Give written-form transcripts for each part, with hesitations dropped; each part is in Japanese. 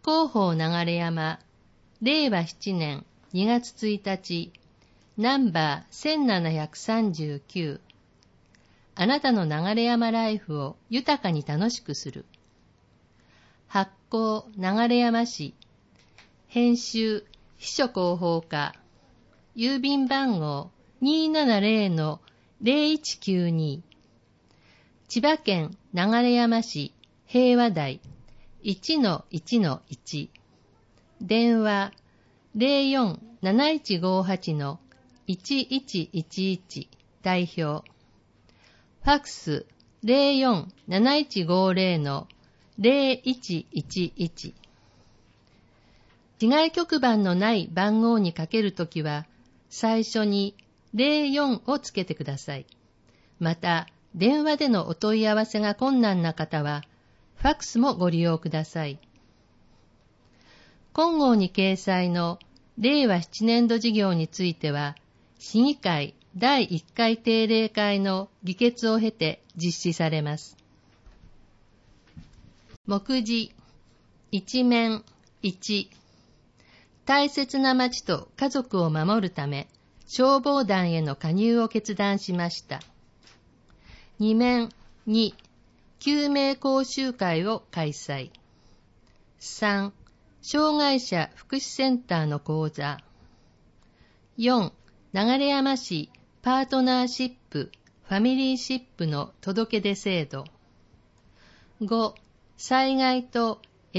広報流山、令和7年2月1日、ナンバー1739。あなたの流山ライフを豊かに楽しくする。発行流山市。編集秘書広報課。郵便番号 270-0192。千葉県流山市平和台 1-1-1。電話 04-7158-1111 代表。ファックス 04-7150-0111。市外局番のない番号にかけるときは、最初に04をつけてください。また、電話でのお問い合わせが困難な方は、ファックスもご利用ください。今号に掲載の令和7年度事業については、市議会第1回定例会の議決を経て実施されます。目次一面1、大切な町と家族を守るため消防団への加入を決断しました。2面2、救命講習会を開催。3、障害者福祉センターの講座。4、流山市パートナーシップ、ファミリーシップの届け出制度。5、災害と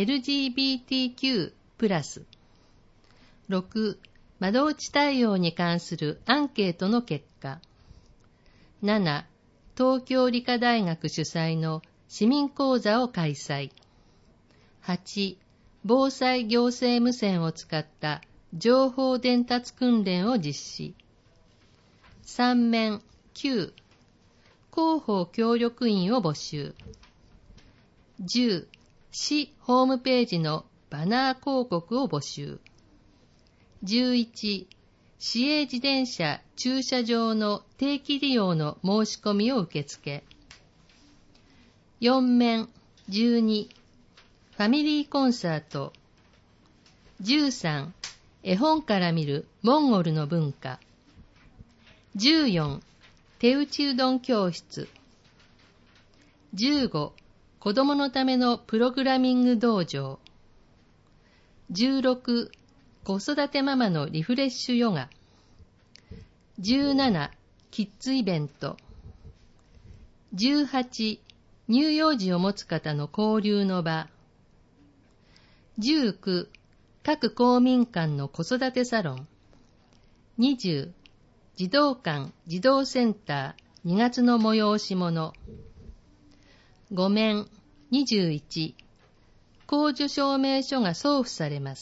LGBTQ+。6、窓口対応に関するアンケートの結果。7、東京理科大学主催の市民講座を開催。8、防災行政無線を使った情報伝達訓練を実施。3面9、広報協力員を募集。10、市ホームページのバナー広告を募集。11、市営自転車駐車場の定期利用の申し込みを受付。4面12、ファミリーコンサート。13、絵本から見るモンゴルの文化。14、手打ちうどん教室。15、子供のためのプログラミング道場。16、子育てママのリフレッシュヨガ。17、キッズイベント。18、乳幼児を持つ方の交流の場。19、各公民館の子育てサロン。20、児童館児童センター2月の催し物。5面21、公助証明書が送付されます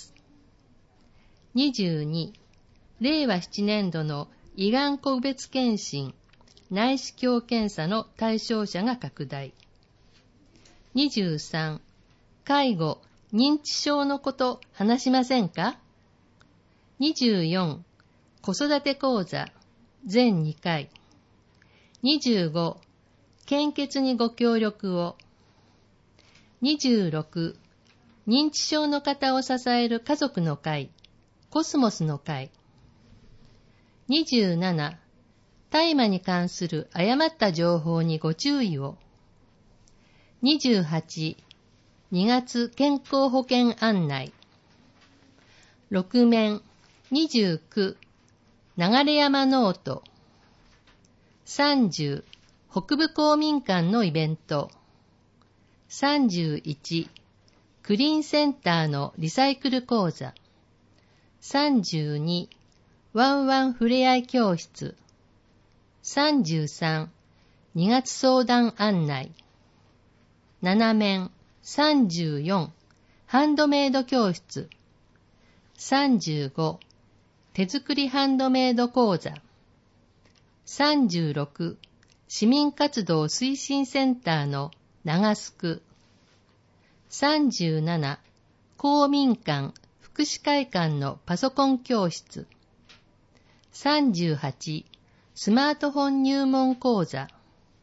。22、令和7年度の胃がん個別検診、内視鏡検査の対象者が拡大。23、介護、認知症のこと話しませんか？ 24、子育て講座、全2回。25、献血にご協力を。26、認知症の方を支える家族の会、コスモスの会。27、大麻に関する誤った情報にご注意を。28、2月健康保険案内。6面29、流山ノート。30、北部公民館のイベント。31、クリーンセンターのリサイクル講座。32、ワンワンふれあい教室。33、2月相談案内。7面34、ハンドメイド教室。35、手作りハンドメイド講座。36、市民活動推進センターの長須区。37、公民館福祉会館のパソコン教室。38、スマートフォン入門講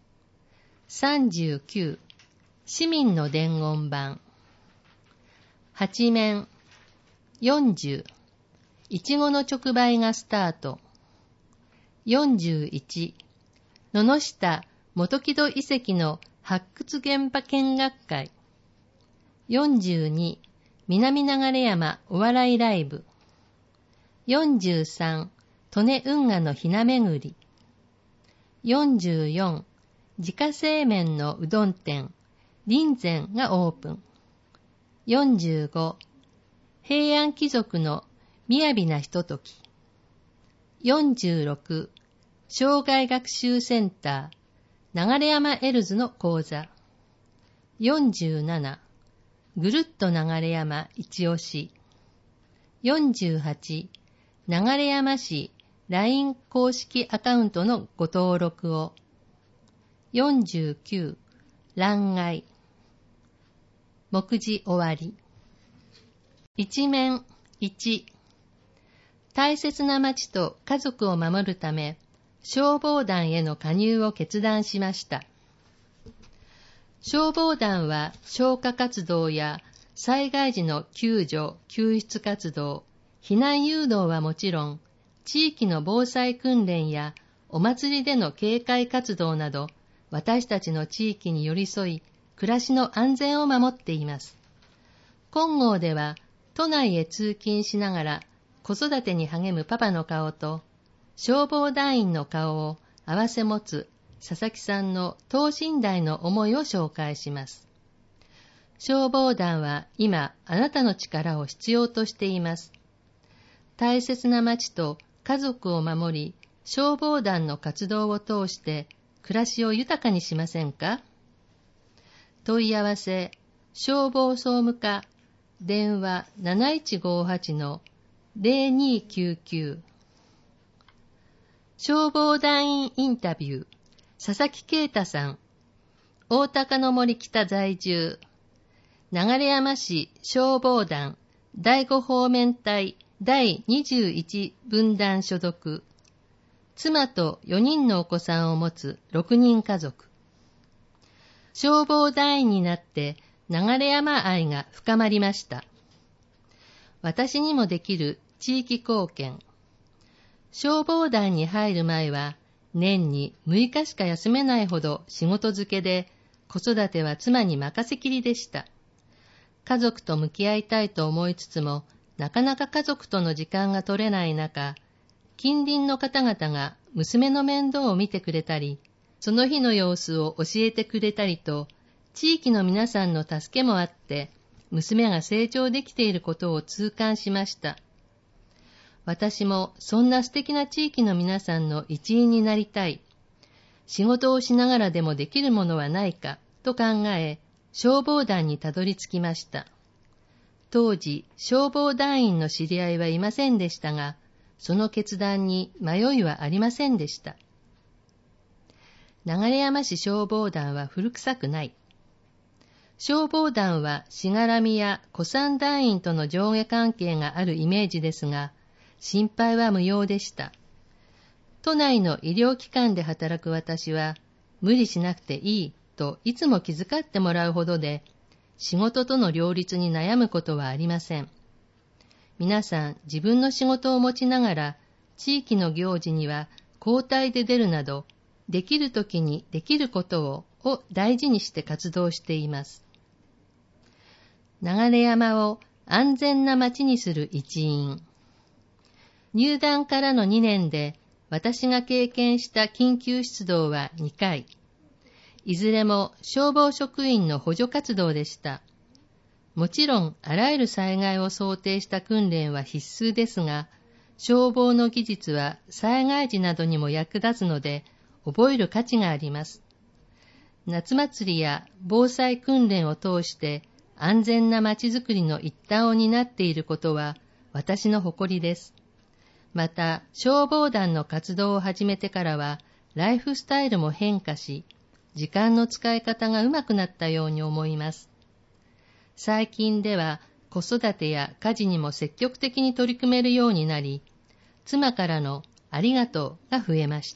座。39、市民の伝言板。 8面40、いちごの直売がスタート。41、野々下元木戸遺跡の発掘現場見学会。42、南流山お笑いライブ。43、利根運河のひなめぐり。44、自家製麺のうどん店、林膳がオープン。45、平安貴族の雅なひととき。46、障害学習センター、流山エルズの講座。47、ぐるっと流山一押し。48、流山市 LINE 公式アカウントのご登録を。49、欄外。目次終わり。一面1、大切な町と家族を守るため、消防団への加入を決断しました。消防団は消火活動や災害時の救助・救出活動、避難誘導はもちろん、地域の防災訓練やお祭りでの警戒活動など、私たちの地域に寄り添い、暮らしの安全を守っています。金剛では、都内へ通勤しながら子育てに励むパパの顔と、消防団員の顔を合わせ持つ佐々木さんの等身大の思いを紹介します。消防団は今あなたの力を必要としています。大切な町と家族を守り、消防団の活動を通して暮らしを豊かにしませんか？問い合わせ、消防総務課、電話 7158-0299。消防団員インタビュー、佐々木啓太さん、大高の森北在住、流山市消防団第5方面隊第21分団所属、妻と4人のお子さんを持つ6人家族。消防団員になって流山愛が深まりました。私にもできる地域貢献。消防団に入る前は年に6日しか休めないほど仕事漬けで、子育ては妻に任せきりでした。家族と向き合いたいと思いつつも、なかなか家族との時間が取れない中、近隣の方々が娘の面倒を見てくれたり、その日の様子を教えてくれたりと、地域の皆さんの助けもあって、娘が成長できていることを痛感しました。私もそんな素敵な地域の皆さんの一員になりたい。仕事をしながらでもできるものはないかと考え、消防団にたどり着きました。当時、消防団員の知り合いはいませんでしたが、その決断に迷いはありませんでした。流山市消防団は古臭くない。消防団はしがらみや古参団員との上下関係があるイメージですが、心配は無用でした。都内の医療機関で働く私は、無理しなくていいといつも気遣ってもらうほどで、仕事との両立に悩むことはありません。皆さん自分の仕事を持ちながら、地域の行事には交代で出るなど、できるときにできることを大事にして活動しています。流山を安全な町にする一員。入団からの2年で私が経験した緊急出動は2回。いずれも消防職員の補助活動でした。もちろんあらゆる災害を想定した訓練は必須ですが、消防の技術は災害時などにも役立つので覚える価値があります。夏祭りや防災訓練を通して安全な街づくりの一端を担っていることは私の誇りです。また、消防団の活動を始めてからは、ライフスタイルも変化し、時間の使い方がうまくなったように思います。最近では、子育てや家事にも積極的に取り組めるようになり、妻からのありがとうが増えました。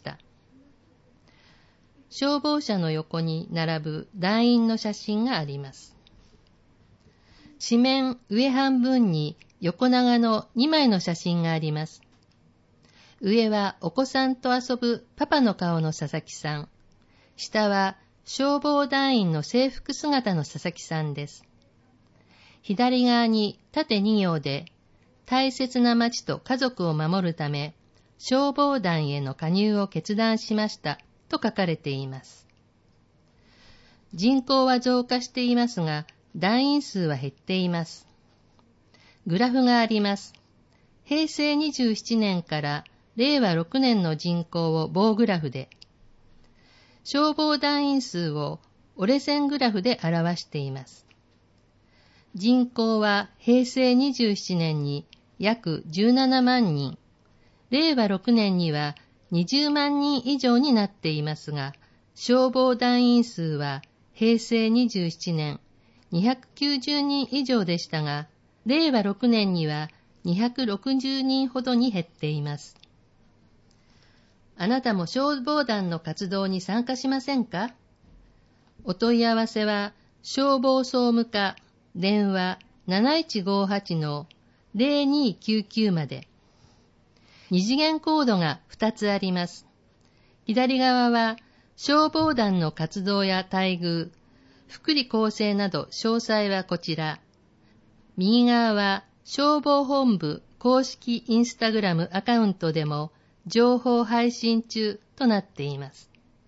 消防車の横に並ぶ団員の写真があります。 紙面上半分に横長の2枚の写真があります。上はお子さんと遊ぶパパの顔の佐々木さん。下は消防団員の制服姿の佐々木さんです。左側に縦2行で、大切な町と家族を守るため、消防団への加入を決断しましたと書かれています。人口は増加していますが、団員数は減っています。グラフがあります。平成27年から令和6年の人口を棒グラフで、消防団員数を折れ線グラフで表しています。人口は平成27年に約17万人、令和6年には20万人以上になっていますが、消防団員数は平成27年290人以上でしたが、令和6年には260人ほどに減っています。あなたも消防団の活動に参加しませんか？お問い合わせは消防総務課電話 7158-0299 まで。二次元コードが2つあります。左側は消防団の活動や待遇、福利厚生など詳細はこちら。右側は消防本部公式インスタグラムアカウントでも情報配信中となっています。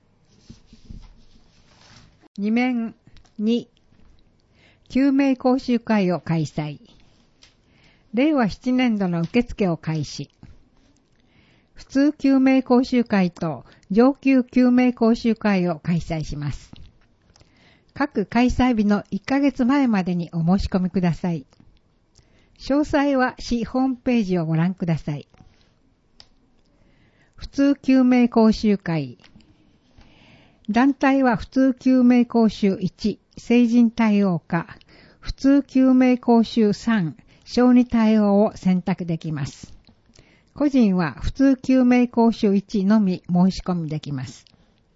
2面2、救命講習会を開催。令和7年度の受付を開始。普通救命講習会と上級救命講習会を開催します。各開催日の1ヶ月前までにお申し込みください。詳細は市ホームページをご覧ください。普通救命講習会。団体は普通救命講習1、成人対応か、普通救命講習3、小児対応を選択できます。個人は普通救命講習1のみ申し込みできます。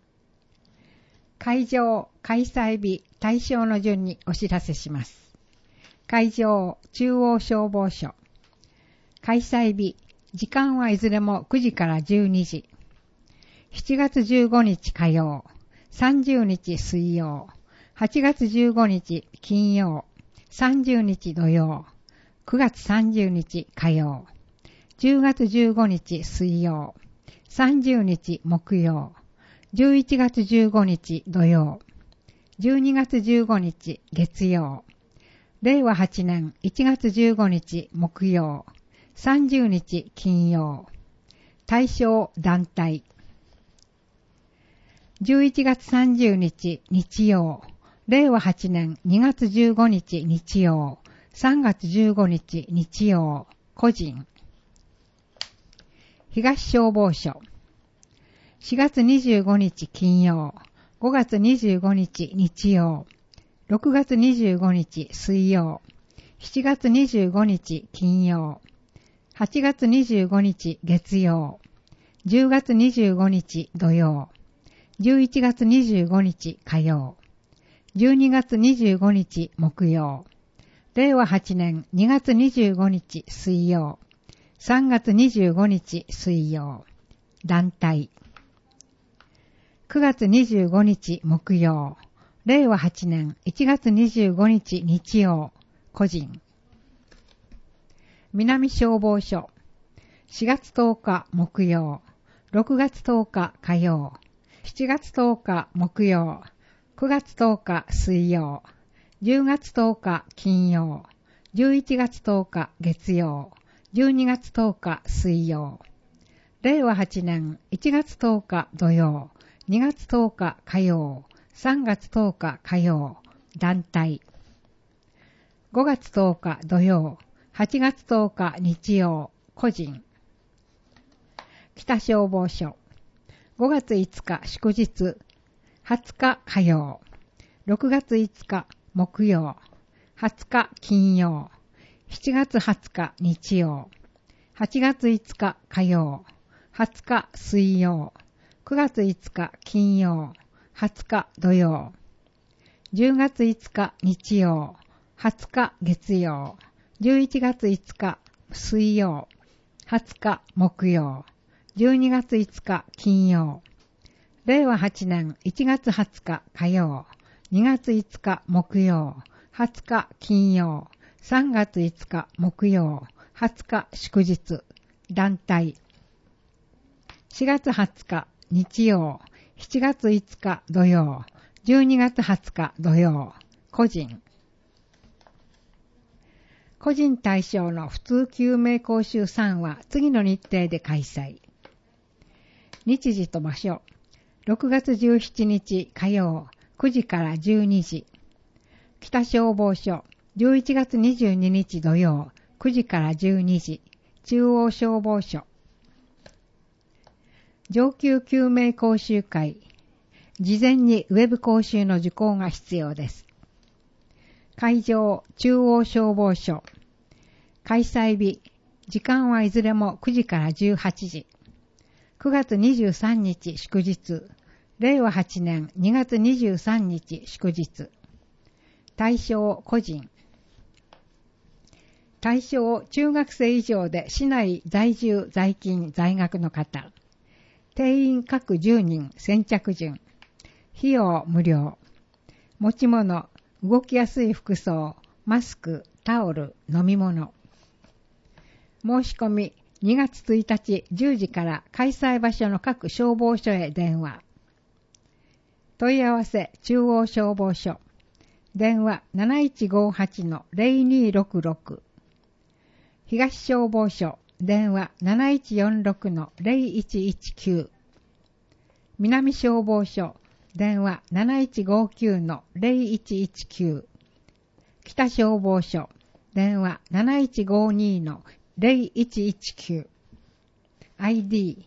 会場、開催日、対象の順にお知らせします。会場、中央消防署。開催日、時間はいずれも9時から12時。7月15日火曜、30日水曜、8月15日金曜、30日土曜、9月30日火曜、10月15日水曜、30日木曜、11月15日土曜、12月15日月曜、令和8年1月15日木曜、30日金曜。対象団体。11月30日日曜、令和8年2月15日日曜、3月15日日曜、個人。東消防署。4月25日金曜、5月25日日曜、6月25日水曜、7月25日金曜、8月25日月曜、10月25日土曜、11月25日火曜、12月25日木曜、令和8年2月25日水曜、3月25日水曜、団体。9月25日木曜、令和8年1月25日日曜、個人。南消防署。4月10日木曜、6月10日火曜、7月10日木曜、9月10日水曜、10月10日金曜、11月10日月曜、12月10日水曜。令和8年1月10日土曜、2月10日火曜、3月10日火曜、団体。5月10日土曜、8月10日日曜、個人。北消防署。5月5日祝日、20日火曜、6月5日木曜、20日金曜、7月20日日曜、8月5日火曜、20日水曜、9月5日金曜、20日土曜、10月5日日曜、 20日月曜、11月5日水曜、20日木曜、12月5日金曜、令和8年1月20日火曜、2月5日木曜、20日金曜、3月5日木曜、20日祝日、団体。4月20日日曜、7月5日土曜、12月20日土曜、個人。個人対象の普通救命講習3は次の日程で開催。日時と場所、6月17日火曜、9時から12時。北消防署、11月22日土曜、9時から12時。中央消防署。上級救命講習会。事前にウェブ講習の受講が必要です。会場、中央消防署。開催日、時間はいずれも9時から18時。9月23日祝日。令和8年2月23日祝日。対象個人。対象中学生以上で市内在住在勤在学の方。定員各10人先着順。費用無料。持ち物、動きやすい服装、マスク、タオル、飲み物。申し込み2月1日10時から開催場所の各消防署へ電話。問い合わせ中央消防署。電話 7158-0266。東消防署。電話 7146-0119。南消防署。電話 7159-0119。北消防署。電話 7152-0119。ID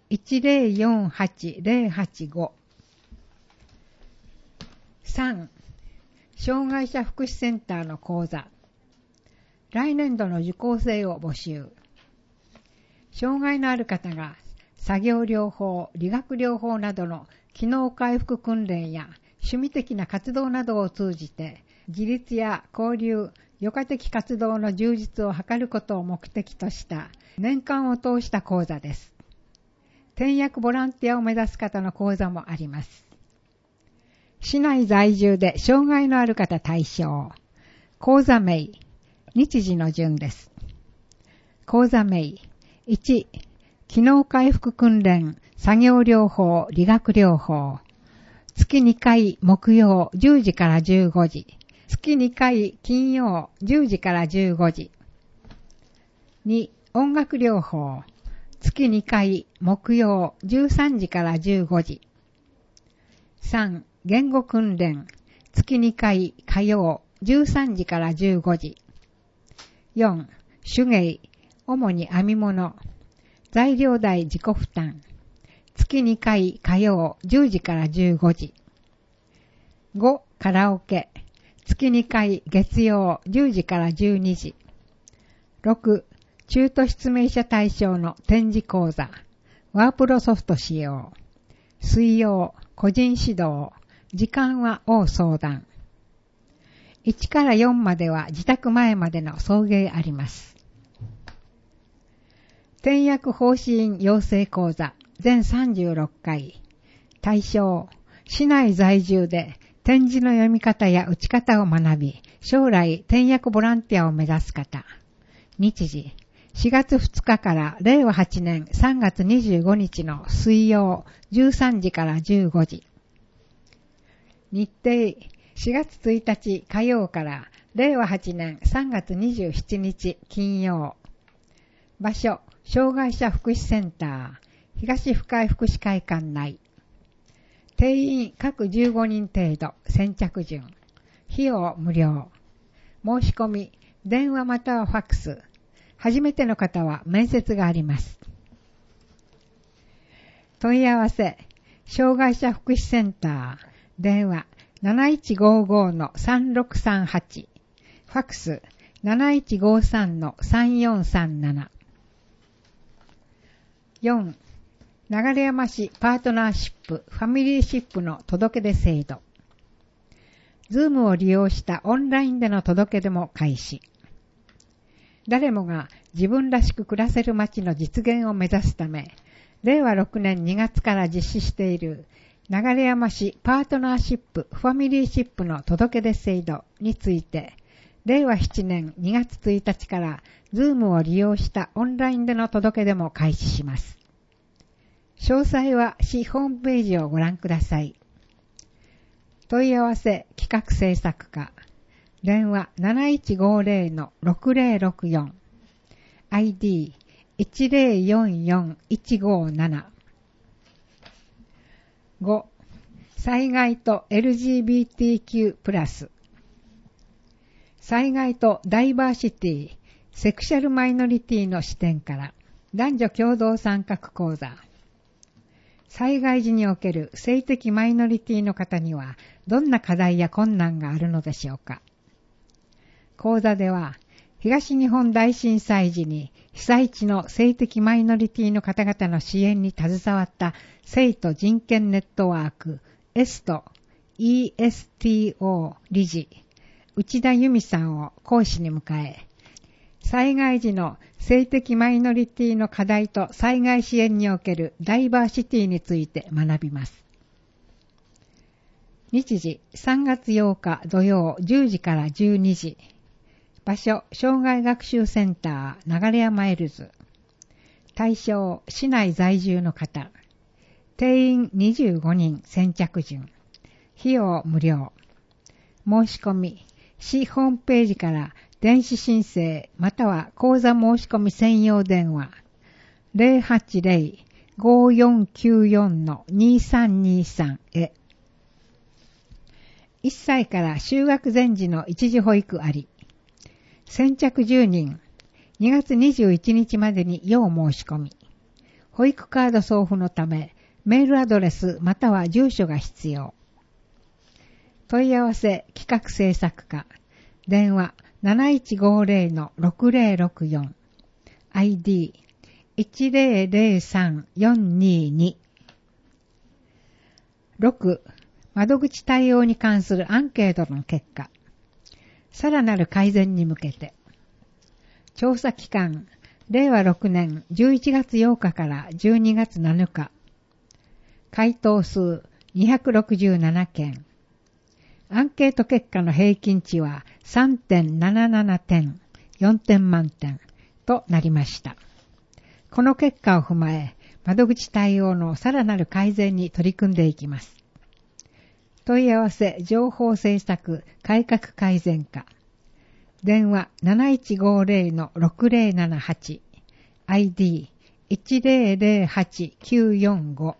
1048085。3. 障害者福祉センターの講座。来年度の受講生を募集。障害のある方が作業療法、理学療法などの機能回復訓練や趣味的な活動などを通じて自立や交流、余暇的活動の充実を図ることを目的とした年間を通した講座です。転訳ボランティアを目指す方の講座もあります。市内在住で障害のある方対象。講座名、日時の順です。講座名、1、機能回復訓練、作業療法、理学療法。月2回木曜10時から15時。月2回金曜10時から15時。2、音楽療法。月2回木曜13時から15時。3、言語訓練。月2回火曜13時から15時。4、手芸。主に編み物。材料代自己負担。月2回火曜10時から15時。5、カラオケ。月2回月曜10時から12時。6、中途失明者対象の展示講座。ワープロソフト使用。水曜、個人指導。時間は応相談。1から4までは自宅前までの送迎あります。転訳方針養成講座全36回。対象、市内在住で点字の読み方や打ち方を学び、将来転訳ボランティアを目指す方。日時、4月2日から令和8年3月25日の水曜13時から15時。日程、4月1日火曜から令和8年3月27日金曜。場所、障害者福祉センター、東深井福祉会館内。定員各15人程度、先着順。費用無料。申し込み、電話またはファックス。初めての方は面接があります。問い合わせ、障害者福祉センター、電話 7155-3638、ファックス 7153-3437。4、流山市パートナーシップファミリーシップの届け出制度。 ズームを利用したオンラインでの届け出も開始。誰もが自分らしく暮らせる街の実現を目指すため、令和6年2月から実施している流山市パートナーシップファミリーシップの届け出制度について、令和7年2月1日からズームを利用したオンラインでの届け出も開始します。詳細は市ホームページをご覧ください。問い合わせ企画制作課、電話 7150-6064 ID 1044157 5. 災害と LGBTQ+災害とダイバーシティ、セクシャルマイノリティの視点から男女共同参画講座。災害時における性的マイノリティの方にはどんな課題や困難があるのでしょうか。講座では東日本大震災時に被災地の性的マイノリティの方々の支援に携わった性と人権ネットワーク ESTO 理事内田由美さんを講師に迎え、災害時の性的マイノリティの課題と災害支援におけるダイバーシティについて学びます。日時3月8日土曜10時から12時。場所、障害学習センター流山エルズ。対象、市内在住の方。定員25人先着順。費用無料。申し込み、市ホームページから電子申請または講座申し込み専用電話 080-5494-2323 へ。1歳から就学前時の一時保育あり。先着10人、2月21日までに要申し込み。保育カード送付のため、メールアドレスまたは住所が必要。問い合わせ企画制作課、電話 7150-6064 ID 1003422 6. 窓口対応に関するアンケートの結果、さらなる改善に向けて、調査期間、令和6年11月8日から12月7日、回答数267件、アンケート結果の平均値は 3.77 点、4点満点となりました。この結果を踏まえ、窓口対応のさらなる改善に取り組んでいきます。問い合わせ情報政策改革改善課、電話 7150-6078 ID 1008945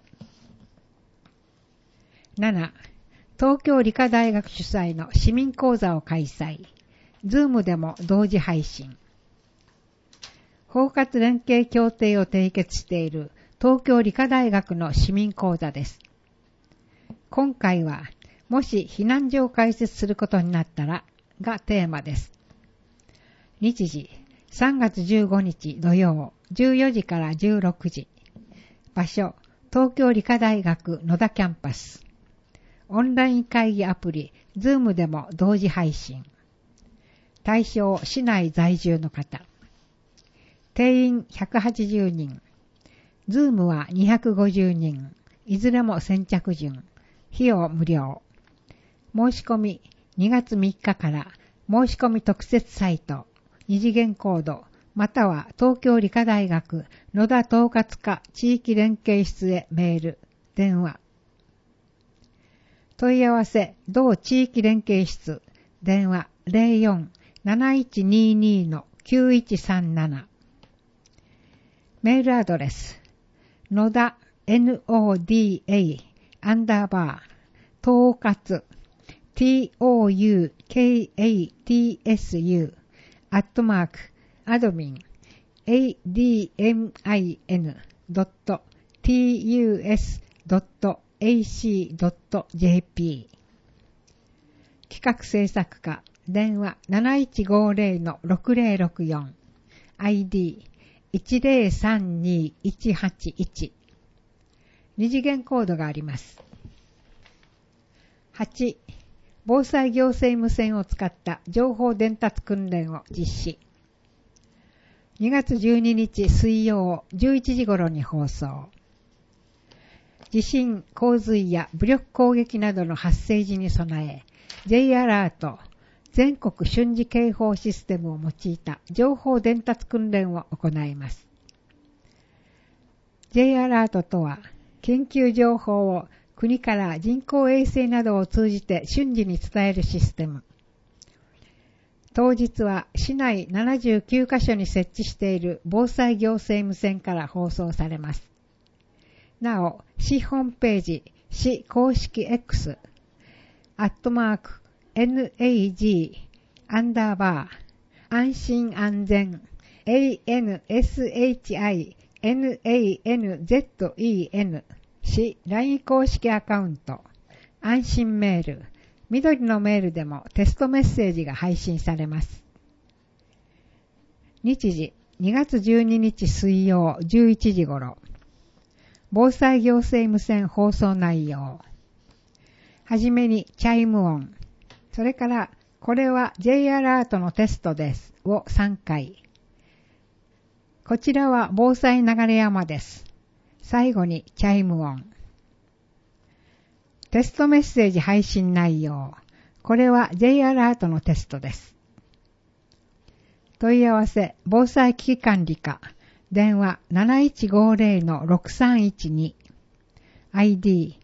7. 東京理科大学主催の市民講座を開催。ズームでも同時配信。包括連携協定を締結している東京理科大学の市民講座です。今回は、もし避難所を開設することになったらがテーマです。日時、3月15日土曜、14時から16時。場所、東京理科大学野田キャンパス。オンライン会議アプリ、ズームでも同時配信。対象、市内在住の方。定員180人。ズームは250人。いずれも先着順。費用無料。申し込み2月3日から申し込み特設サイト、二次元コード、または東京理科大学野田統括課地域連携室へメール、電話。問い合わせ、同地域連携室、電話 04-7122-9137。メールアドレス、野田 NODA アンダーバー、統括、toukatsu アットマーク、admin.tus.ac.jp 企画制作課、電話 7150-6064 ID 1032181 二次元コードがあります。8. 防災行政無線を使った情報伝達訓練を実施。2月12日水曜11時頃に放送。地震、洪水や武力攻撃などの発生時に備え、J アラート、全国瞬時警報システムを用いた情報伝達訓練を行います。J アラートとは、緊急情報を国から人工衛星などを通じて瞬時に伝えるシステム。当日は市内79カ所に設置している防災行政無線から放送されます。なお、市ホームページ、市公式 X、@NAG_安心安全 ANSHINANZEN 市 LINE 公式アカウント、安心メール、緑のメールでもテストメッセージが配信されます。日時、2月12日水曜11時頃。防災行政無線放送内容。はじめにチャイム音。それから、これは J アラートのテストですを3回。こちらは防災流山です。最後にチャイム音。テストメッセージ配信内容。これは J アラートのテストです。問い合わせ、防災危機管理課。電話 7150-6312 ID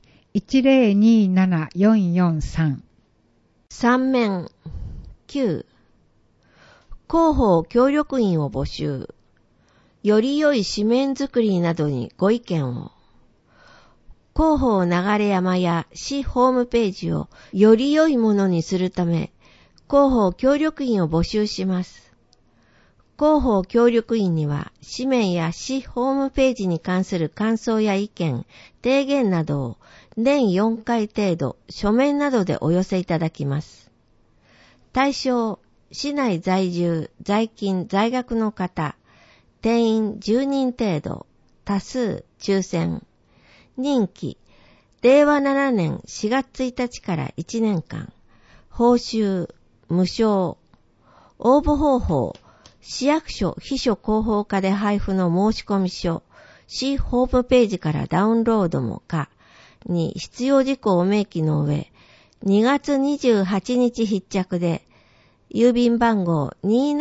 1027443 3面9広報協力員を募集。より良い紙面作りなどにご意見を。広報流山や市ホームページをより良いものにするため、広報協力員を募集します。広報協力員には、紙面や市ホームページに関する感想や意見、提言などを年4回程度、書面などでお寄せいただきます。対象、市内在住、在勤、在学の方、定員10人程度、多数、抽選。任期、令和7年4月1日から1年間。報酬、無償。応募方法、市役所秘書広報課で配布の申込書、市ホームページからダウンロードも可に必要事項を明記の上、2月28日必着で、郵便番号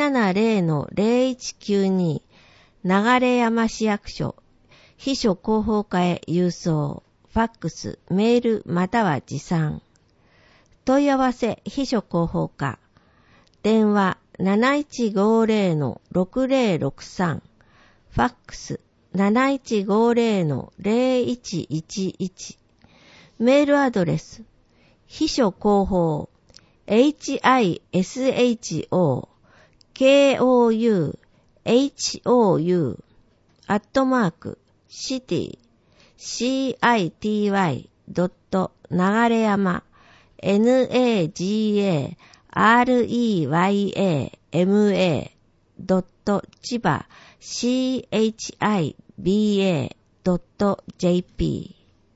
270-0192 流山市役所秘書広報課へ郵送、ファックス、メールまたは持参。問い合わせ秘書広報課。電話7150-6063。ファックス7150-0111。メールアドレス。秘書広報。HISHOKOUHOU @city.nagareyama nagareyama.chiba chiba.jp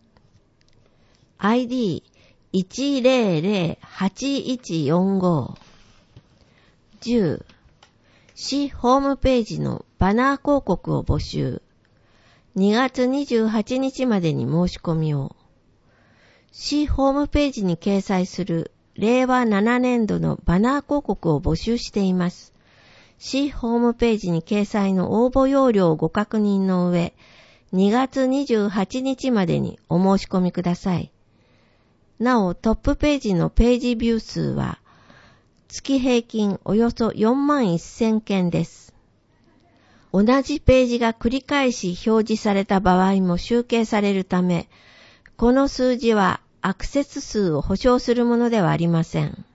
ID 1008145 10市ホームページのバナー広告を募集。2月28日までに申し込みを。市ホームページに掲載する令和7年度のバナー広告を募集しています。市ホームページに掲載の応募要領をご確認の上、2月28日までにお申し込みください。なお、トップページのページビュー数は、月平均およそ41,000件です。同じページが繰り返し表示された場合も集計されるため、この数字はアクセス数を保証するものではありません。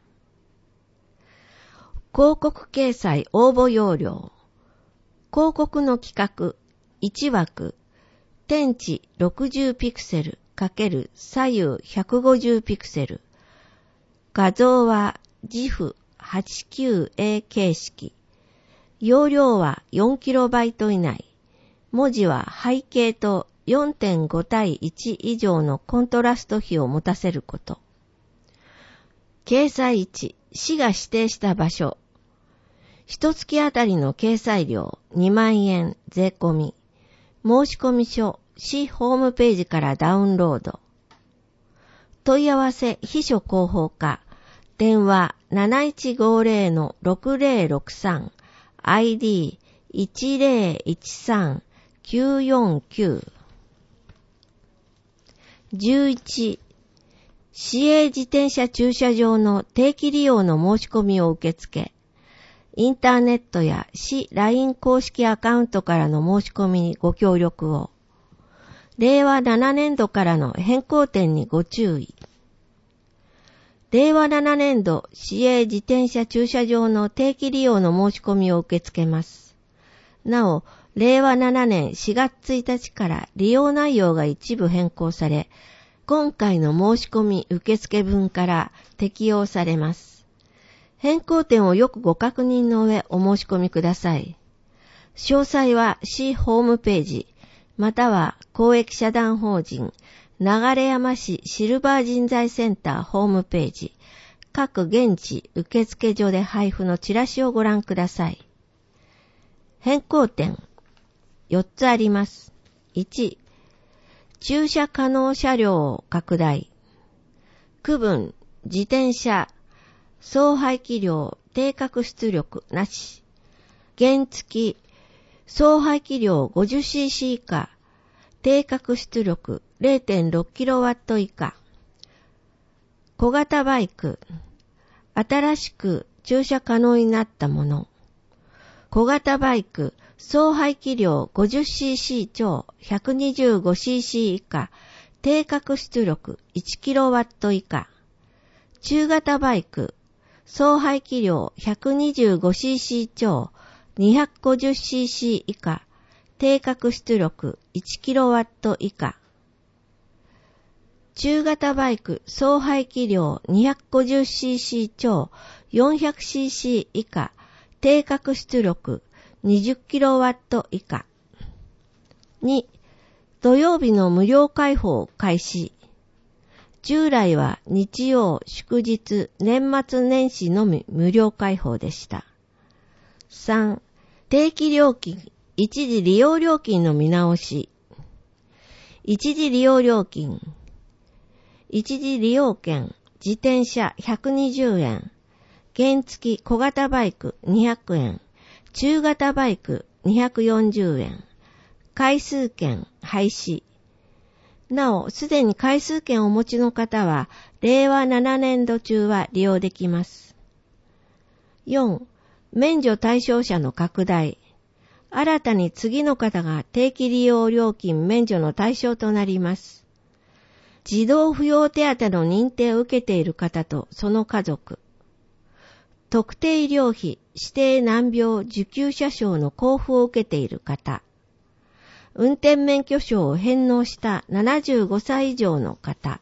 広告掲載応募要領。広告の規格1枠、天地60ピクセル×左右150ピクセル。画像は GIF89A 形式。容量は 4KB 以内。文字は背景と 4.5 対1以上のコントラスト比を持たせること。 掲載地、市が指定した場所。一月あたりの掲載料2万円税込み。申込書、市ホームページからダウンロード。問い合わせ、秘書広報課。電話 7150-6063 ID1013-949 11. 市営自転車駐車場の定期利用の申し込みを受け付け、インターネットや市 LINE 公式アカウントからの申し込みにご協力を。令和7年度からの変更点にご注意。令和7年度市営自転車駐車場の定期利用の申し込みを受け付けます。なお、令和7年4月1日から利用内容が一部変更され、今回の申し込み受付分から適用されます。変更点をよくご確認の上お申し込みください。詳細は市ホームページ、または公益社団法人流山市シルバー人材センターホームページ、各現地受付所で配布のチラシをご覧ください。変更点4つあります。1、駐車可能車両を拡大。区分、自転車、総排気量、定格出力なし。原付、総排気量 50cc 以下、定格出力 0.6kW 以下。小型バイク、新しく駐車可能になったもの。小型バイク、総排気量 50cc 超 125cc 以下、定格出力 1kW 以下。中型バイク、総排気量 125cc 超 250cc 以下、定格出力 1kW 以下。中型バイク、総排気量 250cc 超 400cc 以下、定格出力 20kW 以下。2、土曜日の無料開放開始。従来は日曜、祝日、年末年始のみ無料開放でした。3、定期料金、一時利用料金の見直し。一時利用料金。一時利用券、自転車120円。原付小型バイク200円。中型バイク240円。回数券廃止。なお、すでに回数券をお持ちの方は、令和7年度中は利用できます。4、免除対象者の拡大。新たに次の方が定期利用料金免除の対象となります。児童扶養手当の認定を受けている方とその家族。特定医療費指定難病受給者証の交付を受けている方。運転免許証を返納した75歳以上の方。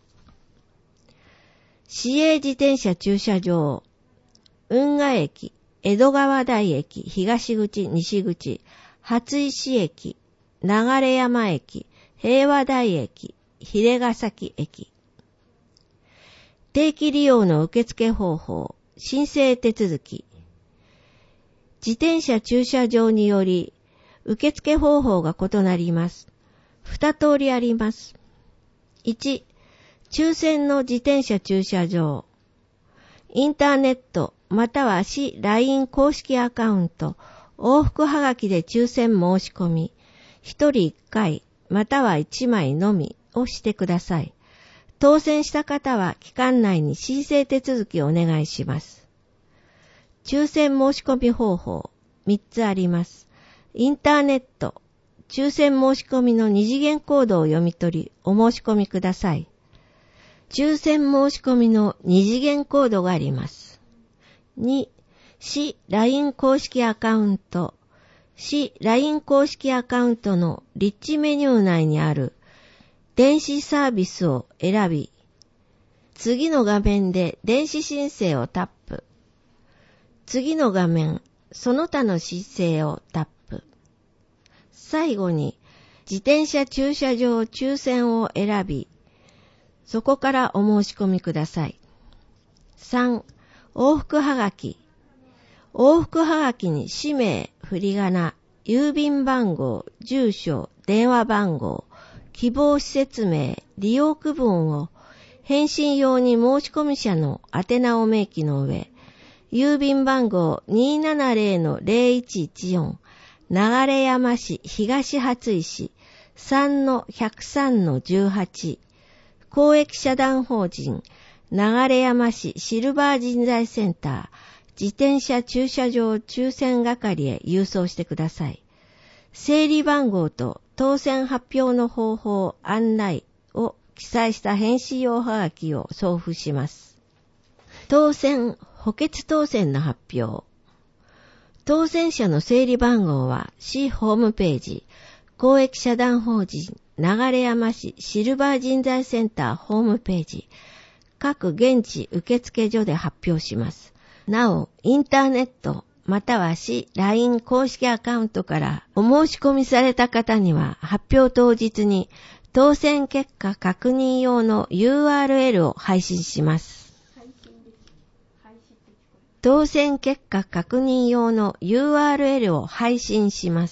市営自転車駐車場、運河駅、江戸川台駅、東口、西口、初石駅、流山駅、平和台駅、秀ヶ崎駅。定期利用の受付方法、申請手続き。自転車駐車場により、受付方法が異なります。2通りあります。1、抽選の自転車駐車場。インターネットまたは市 LINE 公式アカウント、往復はがきで抽選申し込み、1人1回または1枚のみをしてください。当選した方は期間内に申請手続きをお願いします。抽選申し込み方法3つあります。インターネット、抽選申し込みの二次元コードを読み取り、お申し込みください。抽選申し込みの二次元コードがあります。2、市 LINE 公式アカウント。市 LINE 公式アカウントのリッチメニュー内にある電子サービスを選び、次の画面で電子申請をタップ。次の画面、その他の申請をタップ。最後に自転車駐車場抽選を選び、そこからお申し込みください。 3、往復はがき。往復はがきに氏名、振り仮名、郵便番号、住所、電話番号、希望施設名、利用区分を返信用に申し込み者の宛名を明記の上、郵便番号 270-0114 流山市東初石 3-103-18 公益社団法人流山市シルバー人材センター自転車駐車場抽選係へ郵送してください。整理番号と当選発表の方法案内を記載した返信用はがきを送付します。当選、補欠当選の発表。当選者の整理番号は市ホームページ、公益社団法人流山市シルバー人材センターホームページ、各現地受付所で発表します。なお、インターネットまたは市 LINE 公式アカウントからお申し込みされた方には発表当日に当選結果確認用の URL を配信します。当選結果確認用の URL を配信します。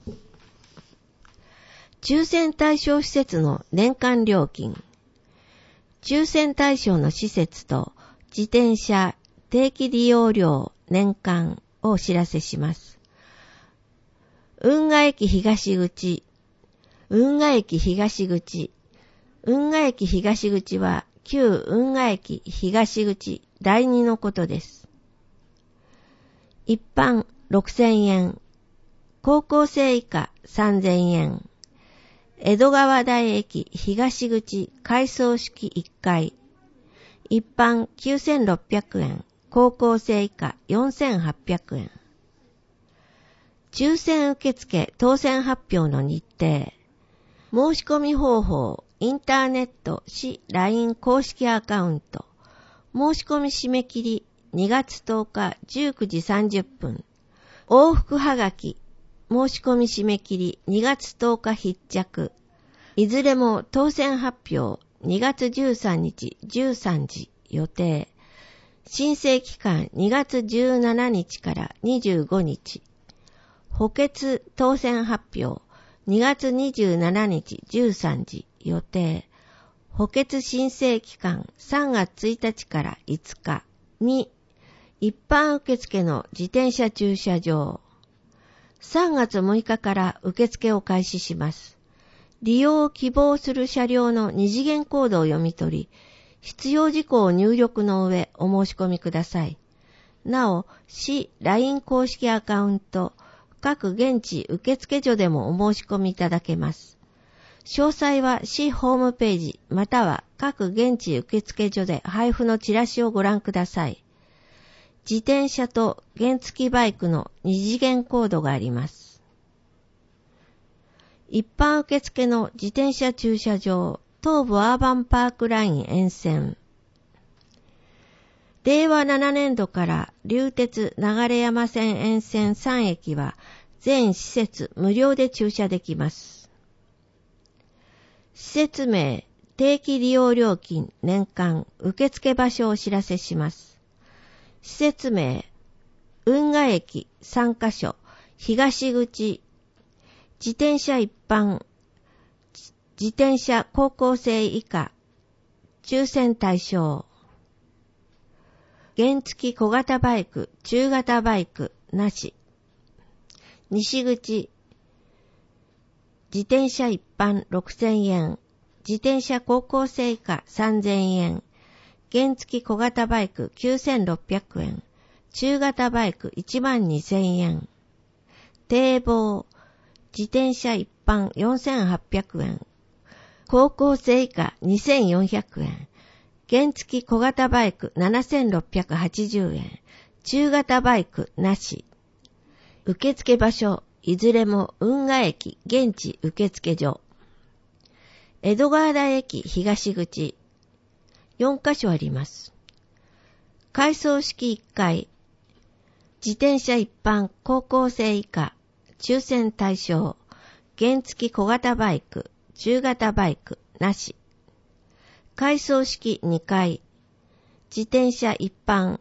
抽選対象施設の年間料金。抽選対象の施設と自転車定期利用料年間をお知らせします。運河駅東口。運河駅東口。運河駅東口は旧運河駅東口第2のことです。一般6000円。高校生以下3000円。江戸川台駅東口改装式1階。一般9600円。高校生以下4800円。抽選受付当選発表の日程。申し込み方法、インターネット、市 LINE 公式アカウント。申し込み締め切り2月10日19時30分。往復はがき。申し込み締め切り2月10日必着。いずれも当選発表2月13日13時予定。申請期間2月17日から25日。補欠当選発表2月27日13時予定。補欠申請期間3月1日から5日。2、一般受付の自転車駐車場。3月6日から受付を開始します。利用を希望する車両の二次元コードを読み取り、必要事項を入力の上お申し込みください。なお、市 LINE 公式アカウント、各現地受付所でもお申し込みいただけます。詳細は市ホームページまたは各現地受付所で配布のチラシをご覧ください。自転車と原付バイクの二次元コードがあります。一般受付の自転車駐車場、東武アーバンパークライン沿線。令和7年度から流鉄流山線沿線3駅は全施設無料で駐車できます。施設名、定期利用料金、年間、受付場所をお知らせします。施設名、運河駅3カ所、東口、自転車一般、自転車高校生以下、抽選対象。原付小型バイク、中型バイク、なし。西口、自転車一般6000円、自転車高校生以下3000円、原付小型バイク9600円、中型バイク12000円。堤防、自転車一般4800円、高校生以下2400円、原付小型バイク7680円、中型バイクなし。受付場所、いずれも運河駅現地受付所。江戸川台駅東口、4カ所あります。改装式1階、自転車一般高校生以下、抽選対象、原付小型バイク、中型バイク、なし。改装式2階、 自転車一般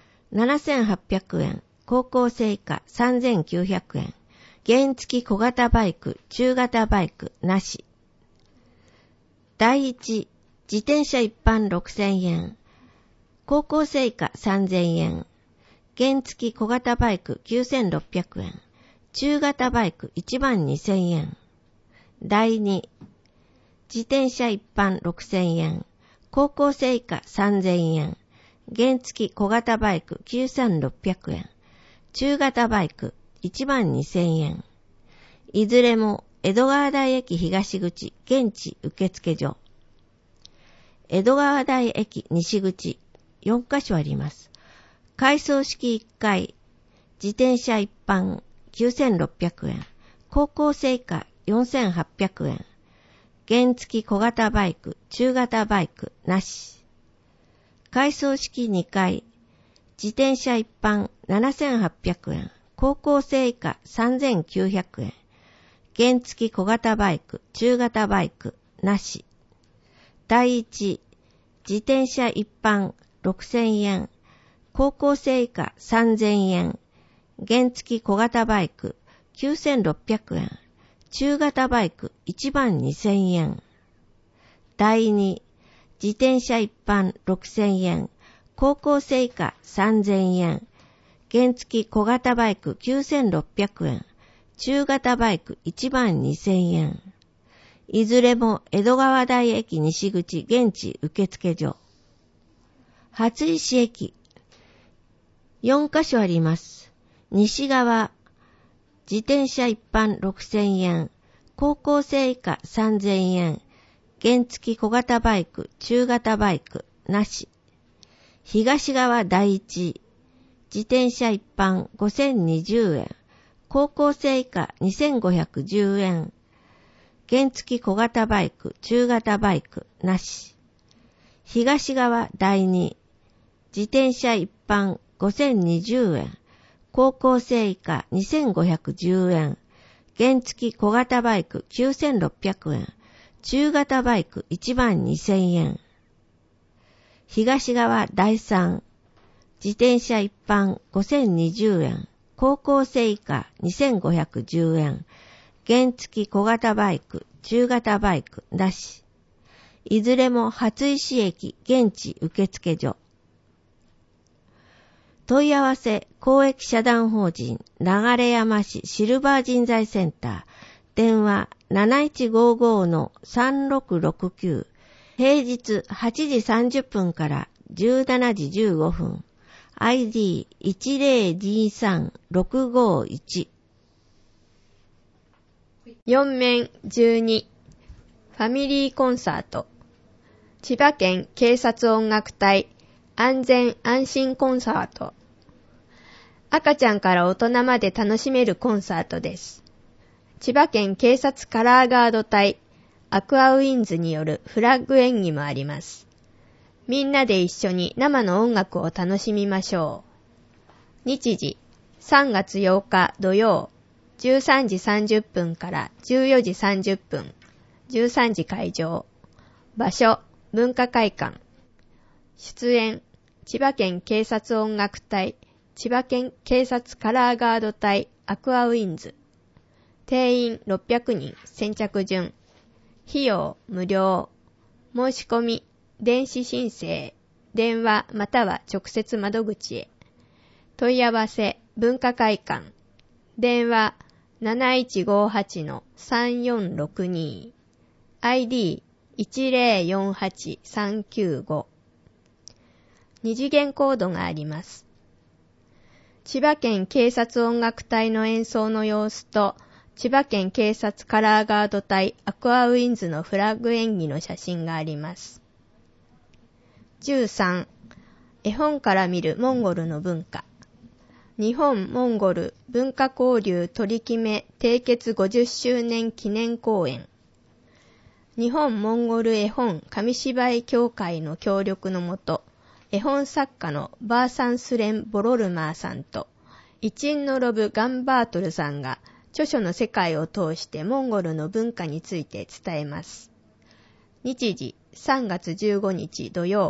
7800円、高校生以下3900円、原付小型バイク、中型バイクなし。第一、自転車一般6000円、高校生以下3000円、原付小型バイク9600円、中型バイク12000円。第二、自転車一般6000円、高校生以下3000円、原付小型バイク9600円、中型バイク12000円。いずれも江戸川台駅東口現地受付所。江戸川台駅西口4カ所あります。回送式1回、自転車一般9600円、高校生以下4800円、原付小型バイク、中型バイクなし。回送式2回、自転車一般7800円、高校生以下3900円、原付小型バイク、中型バイクなし。第一、自転車一般6000円、高校生以下3000円、原付小型バイク9600円、中型バイク12000円。第二、自転車一般6000円、高校生以下3000円、原付小型バイク9600円、中型バイク12000円。いずれも江戸川台駅西口現地受付所。初石駅4カ所あります。西側、自転車一般6000円、高校生以下3000円、原付小型バイク、中型バイクなし。東側第一、自転車一般5020円、高校生以下2510円、原付小型バイク、中型バイクなし。東側第二、自転車一般5020円、高校生以下2510円、原付小型バイク9600円、中型バイク12000円。東側第3、自転車一般5020円、高校生以下2510円、原付小型バイク、中型バイクなし。いずれも初石駅現地受付所。問い合わせ公益社団法人流山市シルバー人材センター、電話 7155-3669、平日8時30分から17時15分、ID1023651。 4面12、ファミリーコンサート、千葉県警察音楽隊安全安心コンサート。赤ちゃんから大人まで楽しめるコンサートです。千葉県警察カラーガード隊アクアウィンズによるフラッグ演技もあります。みんなで一緒に生の音楽を楽しみましょう。日時3月8日土曜13時30分から14時30分、13時会場。場所文化会館。出演千葉県警察音楽隊千葉県警察カラーガード隊アクアウィンズ。定員600人先着順。費用無料。申し込み電子申請、電話または直接窓口へ。問い合わせ文化会館。電話 7158-3462。ID1048395。二次元コードがあります。千葉県警察音楽隊の演奏の様子と、千葉県警察カラーガード隊アクアウィンズのフラッグ演技の写真があります。13. 絵本から見るモンゴルの文化。日本モンゴル文化交流取り決め締結50周年記念公演。日本モンゴル絵本紙芝居協会の協力のもと、絵本作家のバーサンスレン・ボロルマーさんとイチンノロブ・ガンバートルさんが著書の世界を通してモンゴルの文化について伝えます。日時3月15日土曜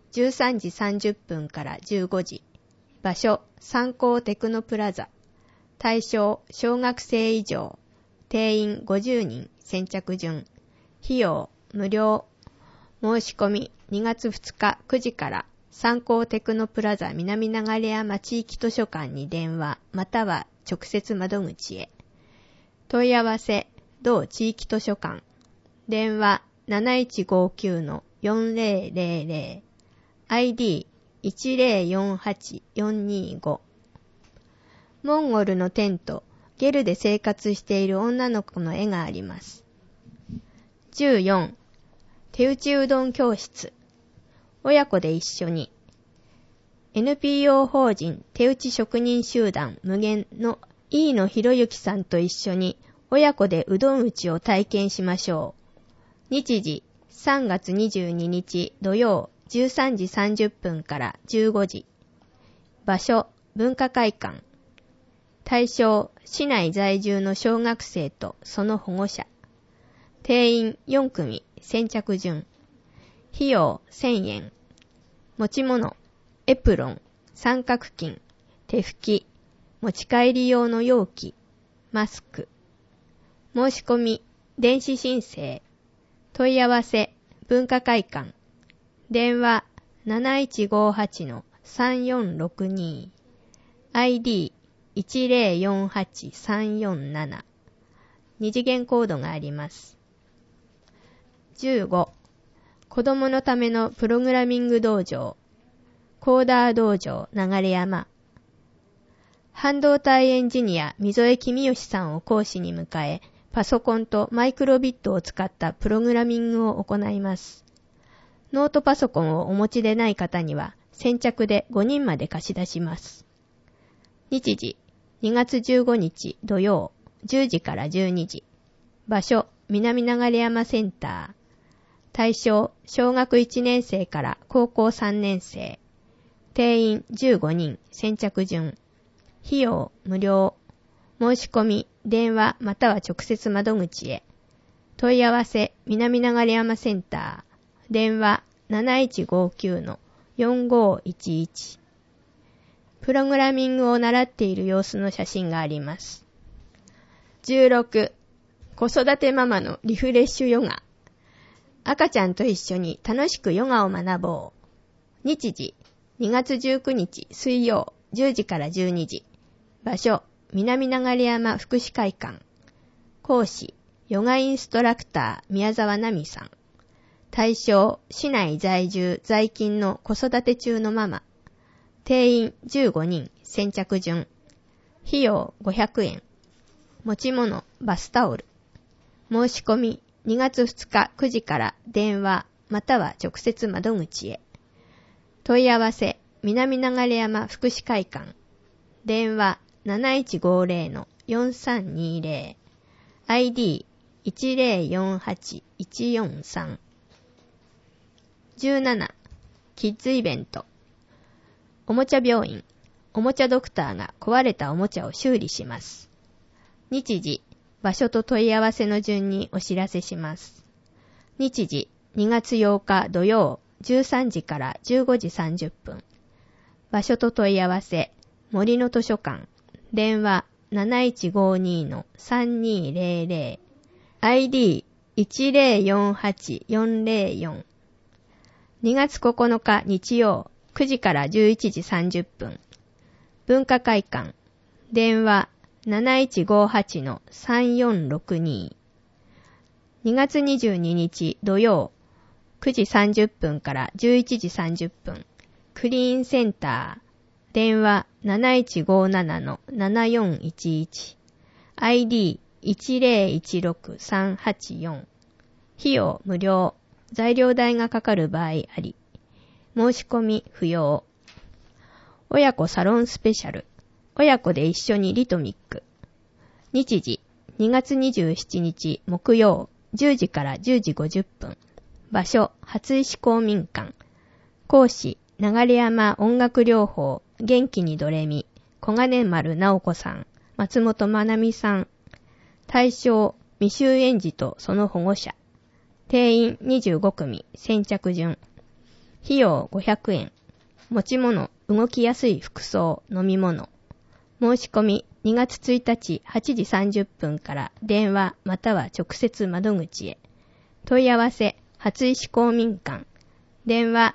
13時30分から15時。場所、三幸テクノプラザ。対象、小学生以上。定員50人。先着順。費用、無料。申し込み、2月2日9時から、三幸テクノプラザ南流山地域図書館に電話、または直接窓口へ。問い合わせ、同地域図書館。電話、7159-4000。ID、1048425。モンゴルのテント、ゲルで生活している女の子の絵があります。14、手打ちうどん教室。親子で一緒に。NPO 法人手打ち職人集団無限の飯野博之さんと一緒に親子でうどん打ちを体験しましょう。日時3月22日土曜13時30分から15時。場所、文化会館。対象、市内在住の小学生とその保護者。定員4組、先着順。費用1000円。持ち物、エプロン、三角巾、手拭き、持ち帰り用の容器、マスク。申し込み、電子申請。問い合わせ、文化会館。電話、7158-3462。ID、1048347。二次元コードがあります。15、子供のためのプログラミング道場。コーダー道場流山。半導体エンジニア溝江公義さんを講師に迎え、パソコンとマイクロビットを使ったプログラミングを行います。ノートパソコンをお持ちでない方には先着で5人まで貸し出します。日時2月15日土曜10時から12時。場所、南流山センター。対象、小学1年生から高校3年生。定員15人、先着順。費用無料。申し込み、電話または直接窓口へ。問い合わせ、南流山センター。電話 7159-4511。プログラミングを習っている様子の写真があります。16、子育てママのリフレッシュヨガ。赤ちゃんと一緒に楽しくヨガを学ぼう。日時2月19日水曜10時から12時。場所、南流山福祉会館。講師、ヨガインストラクター宮沢奈美さん。対象、市内在住在勤の子育て中のママ。定員15人、先着順。費用500円。持ち物、バスタオル。申し込み、2月2日9時から電話または直接窓口へ。問い合わせ、南流山福祉会館。電話 7150-4320。ID 1048143。17、キッズイベント。おもちゃ病院。おもちゃドクターが壊れたおもちゃを修理します。日時、場所と問い合わせの順にお知らせします。日時、2月8日土曜、13時から15時30分。場所と問い合わせ、森の図書館。電話 7152-3200。ID 1048404。2月9日日曜、9時から11時30分。文化会館。電話 7158-3462。2月22日土曜、9時30分から11時30分。クリーンセンター。電話 7157-7411。ID 1016384。費用無料。材料代がかかる場合あり。申し込み不要。親子サロンスペシャル。親子で一緒にリトミック。日時2月27日木曜10時から10時50分。場所初石公民館。講師流山音楽療法元気にドレミ小金丸直子さん松本まなみさん。対象未就園児とその保護者。定員25組先着順。 費用500円。持ち物、動きやすい服装、飲み物。申し込み2月1日8時30分から電話または直接窓口へ。問い合わせ、初石公民館。電話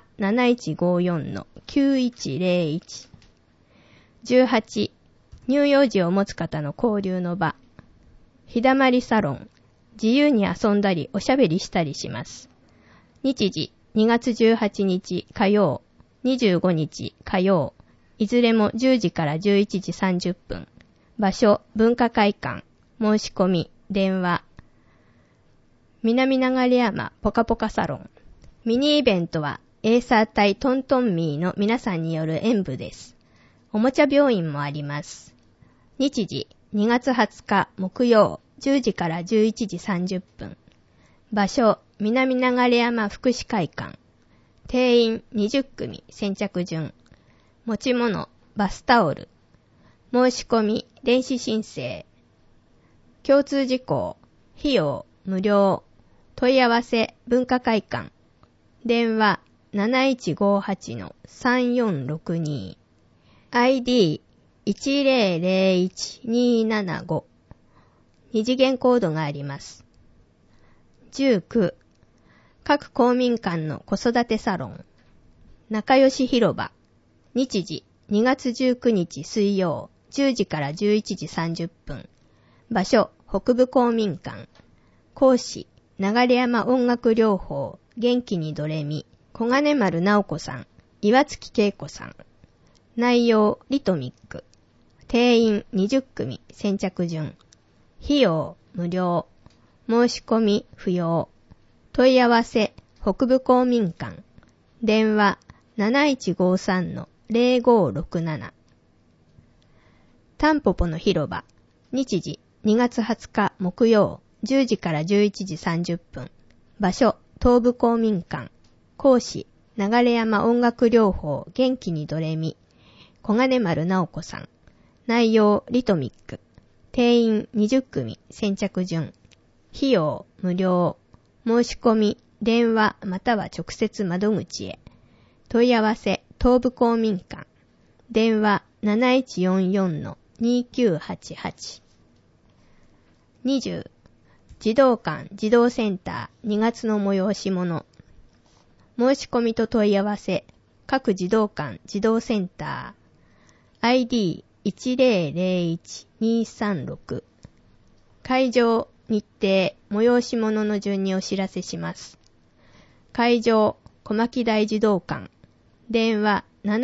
7154-9101。18、乳幼児を持つ方の交流の場。ひだまりサロン。自由に遊んだりおしゃべりしたりします。日時、2月18日火曜、25日火曜。いずれも10時から11時30分。場所、文化会館。申し込み、電話。南流山ポカポカサロン。ミニイベントは、エーサー隊トントンミーの皆さんによる演舞です。おもちゃ病院もあります。日時、2月20日木曜、10時から11時30分。場所、南流山福祉会館。定員20組先着順。持ち物、バスタオル。申し込み、電子申請。共通事項、費用、無料。問い合わせ、文化会館。電話、7158-3462。ID、1001275。二次元コードがあります。19、各公民館の子育てサロン。仲良し広場。日時、2月19日水曜、10時から11時30分。場所、北部公民館。講師、流山音楽療法、元気にドレミ、小金丸直子さん、岩月恵子さん。内容、リトミック。定員20組先着順。費用、無料。申し込み、不要。問い合わせ、北部公民館。電話、7153-0567。タンポポの広場。日時、2月20日木曜、10時から11時30分。場所、東部公民館。講師、流山音楽療法、元気にドレミ。小金丸直子さん。内容、リトミック。定員20組先着順。費用、無料。申し込み、電話または直接窓口へ。問い合わせ、東部公民館。電話 7144-2988。20、児童館児童センター2月の催し物。申し込みと問い合わせ、各児童館児童センター。ID1001236。会場、日程、催し物の順にお知らせします。会場、小牧台児童館。電話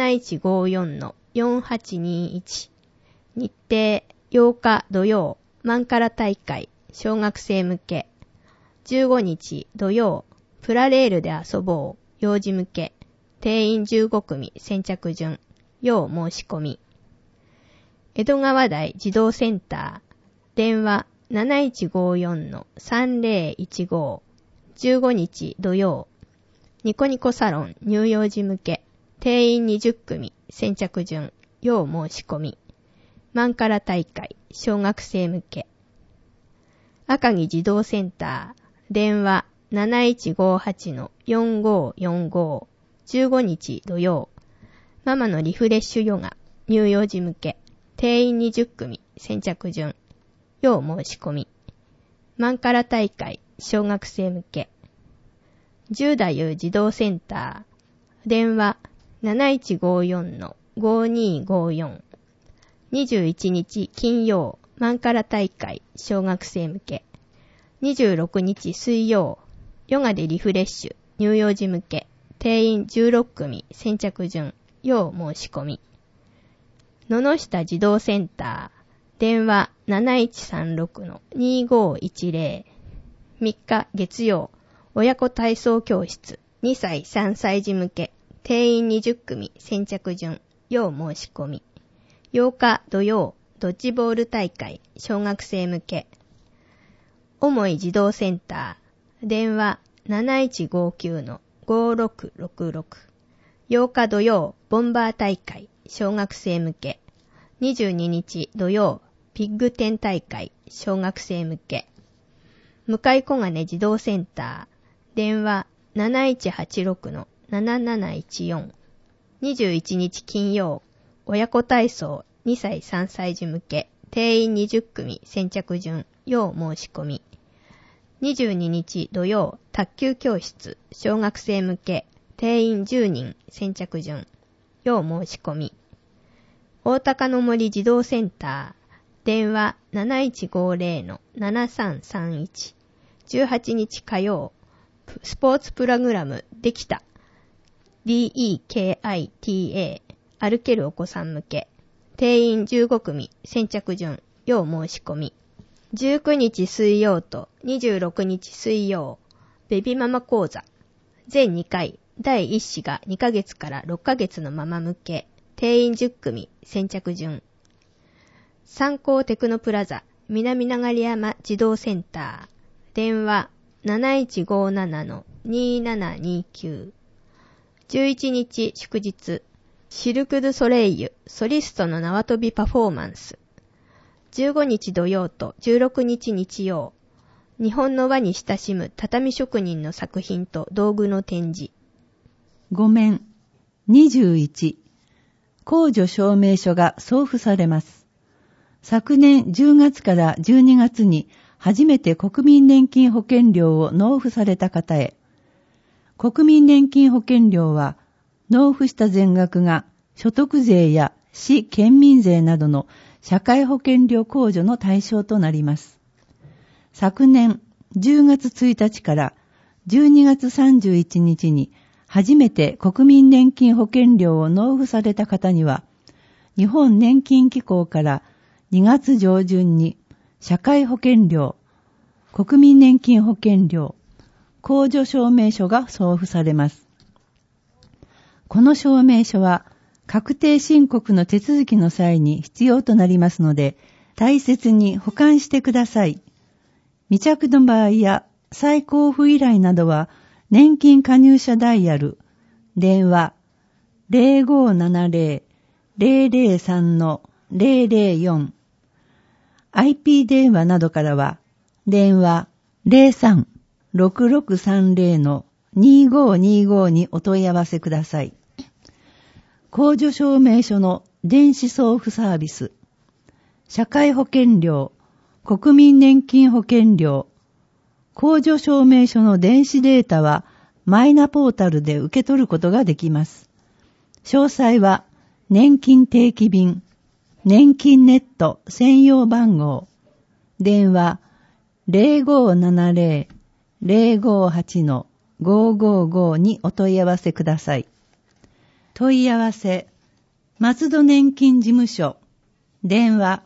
7154-4821。日程、8日土曜、マンカラ大会、小学生向け。15日土曜、プラレールで遊ぼう、幼児向け。定員15組先着順。要申し込み。江戸川台児童センター。電話7154-3015。15日土曜。ニコニコサロン乳幼児向け。定員20組先着順。要申し込み。マンカラ大会小学生向け。赤城児童センター。電話7158-4545。15日土曜。ママのリフレッシュヨガ乳幼児向け。定員20組先着順。要申し込み。マンカラ大会小学生向け。10代児童センター。電話7154-5254。21日金曜マンカラ大会小学生向け。26日水曜ヨガでリフレッシュ乳幼児向け。定員16組先着順。要申し込み。野々下児童センター。電話7136-2510。3日月曜親子体操教室2歳3歳児向け。定員20組先着順。要申し込み。8日土曜ドッジボール大会小学生向け。重い児童センター。電話7159-5666。8日土曜ボンバー大会小学生向け。22日土曜ピッグ10大会小学生向け。向井小金児童センター。電話7186-75 7714。21日金曜、親子体操2歳3歳児向け、定員20組先着順、要申し込み。22日土曜、卓球教室小学生向け、定員10人先着順、要申し込み。大高の森児童センター、電話 7150-7331。18日火曜、スポーツプログラムできた。DEKITA、歩けるお子さん向け。定員15組、先着順、要申し込み。19日水曜と26日水曜、ベビママ講座。全2回、第1子が2ヶ月から6ヶ月のママ向け。定員10組、先着順。三幸テクノプラザ、南流山児童センター。電話 7157-2729。11日祝日、シルク・ドゥ・ソレイユソリストの縄跳びパフォーマンス。15日土曜と16日日曜、日本の和に親しむ畳職人の作品と道具の展示。 5面21、控除証明書が送付されます。昨年10月から12月に初めて国民年金保険料を納付された方へ、国民年金保険料は納付した全額が所得税や市県民税などの社会保険料控除の対象となります。昨年10月1日から12月31日に初めて国民年金保険料を納付された方には、日本年金機構から2月上旬に社会保険料、国民年金保険料、控除証明書が送付されます。この証明書は確定申告の手続きの際に必要となりますので、大切に保管してください。未着の場合や再交付依頼などは、年金加入者ダイヤル、電話 0570-003-004、IP 電話などからは、電話 03-6630-2525 にお問い合わせください。控除証明書の電子送付サービス、社会保険料、国民年金保険料、控除証明書の電子データはマイナポータルで受け取ることができます。詳細は年金定期便、年金ネット専用番号、電話 0570-058-555 にお問い合わせください。問い合わせ、松戸年金事務所、電話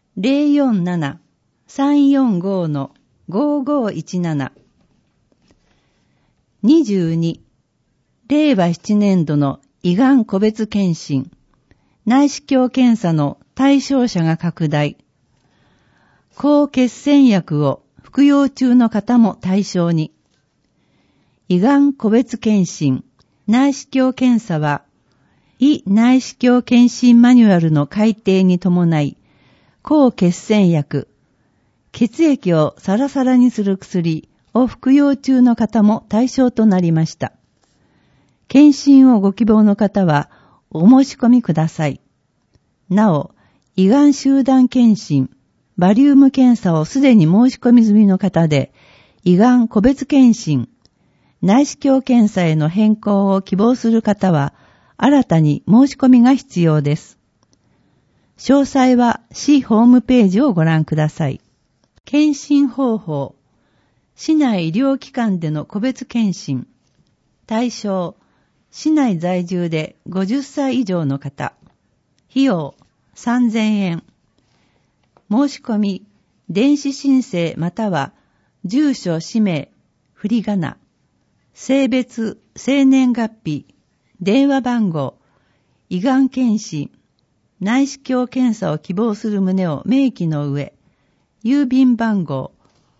047-345-5517。22、令和7年度の胃がん個別検診、内視鏡検査の対象者が拡大。抗血栓薬を服用中の方も対象に。胃がん個別検診、内視鏡検査は、胃内視鏡検診マニュアルの改訂に伴い、抗血栓薬、血液をサラサラにする薬を服用中の方も対象となりました。検診をご希望の方はお申し込みください。なお、胃がん集団検診、バリウム検査をすでに申し込み済みの方で、胃がん個別検診、内視鏡検査への変更を希望する方は、新たに申し込みが必要です。詳細は市ホームページをご覧ください。検診方法、市内医療機関での個別検診、対象、市内在住で50歳以上の方、費用3000円。申し込み、電子申請または住所、氏名、振り仮名、性別、生年月日、電話番号、胃がん検診、内視鏡検査を希望する旨を明記の上、郵便番号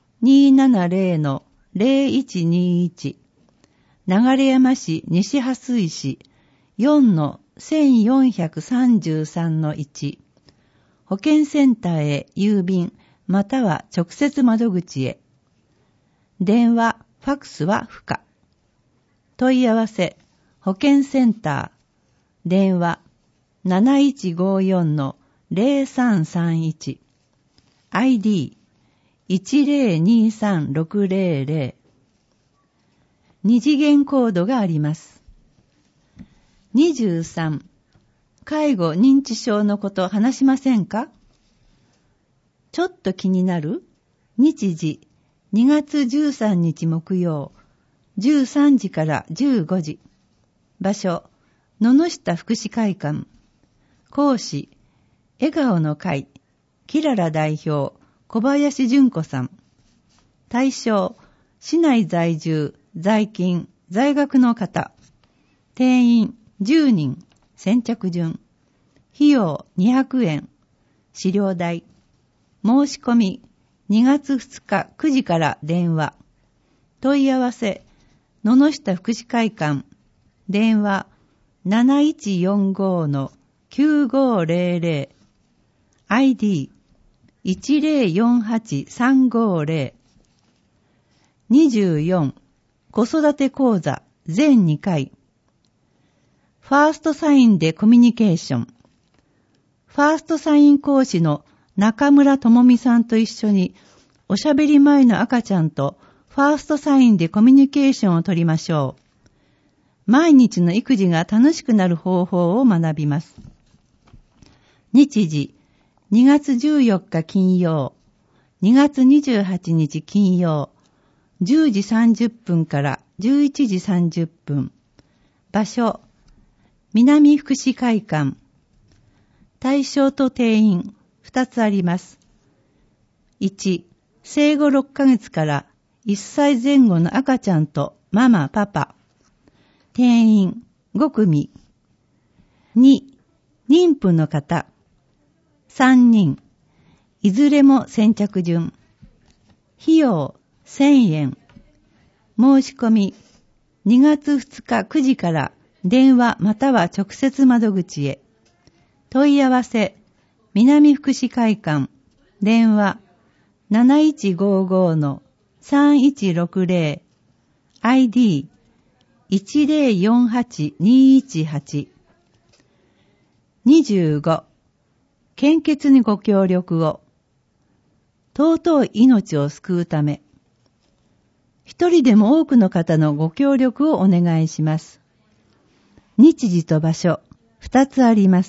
270-0121、流山市西蓮井市 4-1433-1、保健センターへ郵便または直接窓口へ。電話、ファクスは不可。問い合わせ、 保健センター、電話 7154-0331、ID 1023600、二次元コードがあります。23、介護認知症のこと話しませんか？ちょっと気になる？日時、2月13日木曜、13時から15時。場所、野々下福祉会館。講師、笑顔の会、キララ代表、小林純子さん。対象、市内在住、在勤、在学の方。定員、10人。先着順。費用、200円。資料代。申し込み、2月2日9時から電話。問い合わせ、野々下福祉会館。電話 7145-9500、 ID 1048350。24、子育て講座全2回。ファーストサインでコミュニケーション。ファーストサイン講師の中村智美さんと一緒に、おしゃべり前の赤ちゃんとファーストサインでコミュニケーションを取りましょう。毎日の育児が楽しくなる方法を学びます。日時、2月14日金曜、2月28日金曜、10時30分から11時30分。場所、南福祉会館。対象と定員2つあります。1、生後6ヶ月から1歳前後の赤ちゃんとママ、パパ。定員5組。2、妊婦の方。3人。いずれも先着順。費用1000円。申し込み2月2日9時から電話または直接窓口へ。問い合わせ南福祉会館。電話 7155-3160、 ID 1048218。25、献血にご協力を。尊い命を救うため。一人でも多くの方のご協力をお願いします。日時と場所、2つあります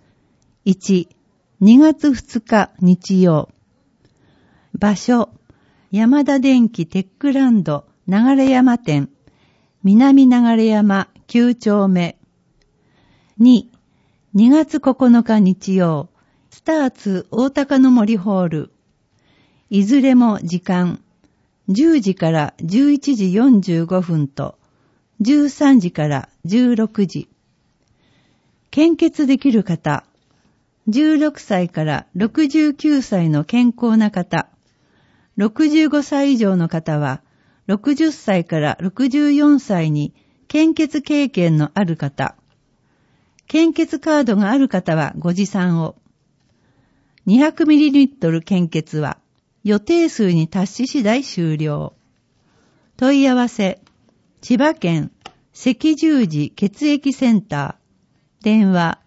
。1、2月2日日曜。場所、山田電機テックランド流山店、南流山9丁目。2、2月9日日曜、スターツ大高の森ホール。いずれも時間、10時から11時45分と、13時から16時。献血できる方、16歳から69歳の健康な方、65歳以上の方は、60歳から64歳に献血経験のある方、献血カードがある方はご持参を。200ml 献血は予定数に達し次第終了。問い合わせ、千葉県赤十字血液センター、電話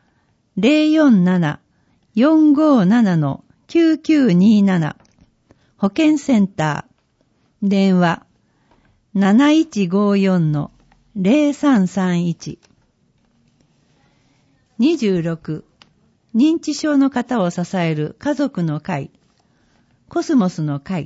047-457-9927、保健センター、電話 7154-0331。26、認知症の方を支える家族の会、コスモスの会。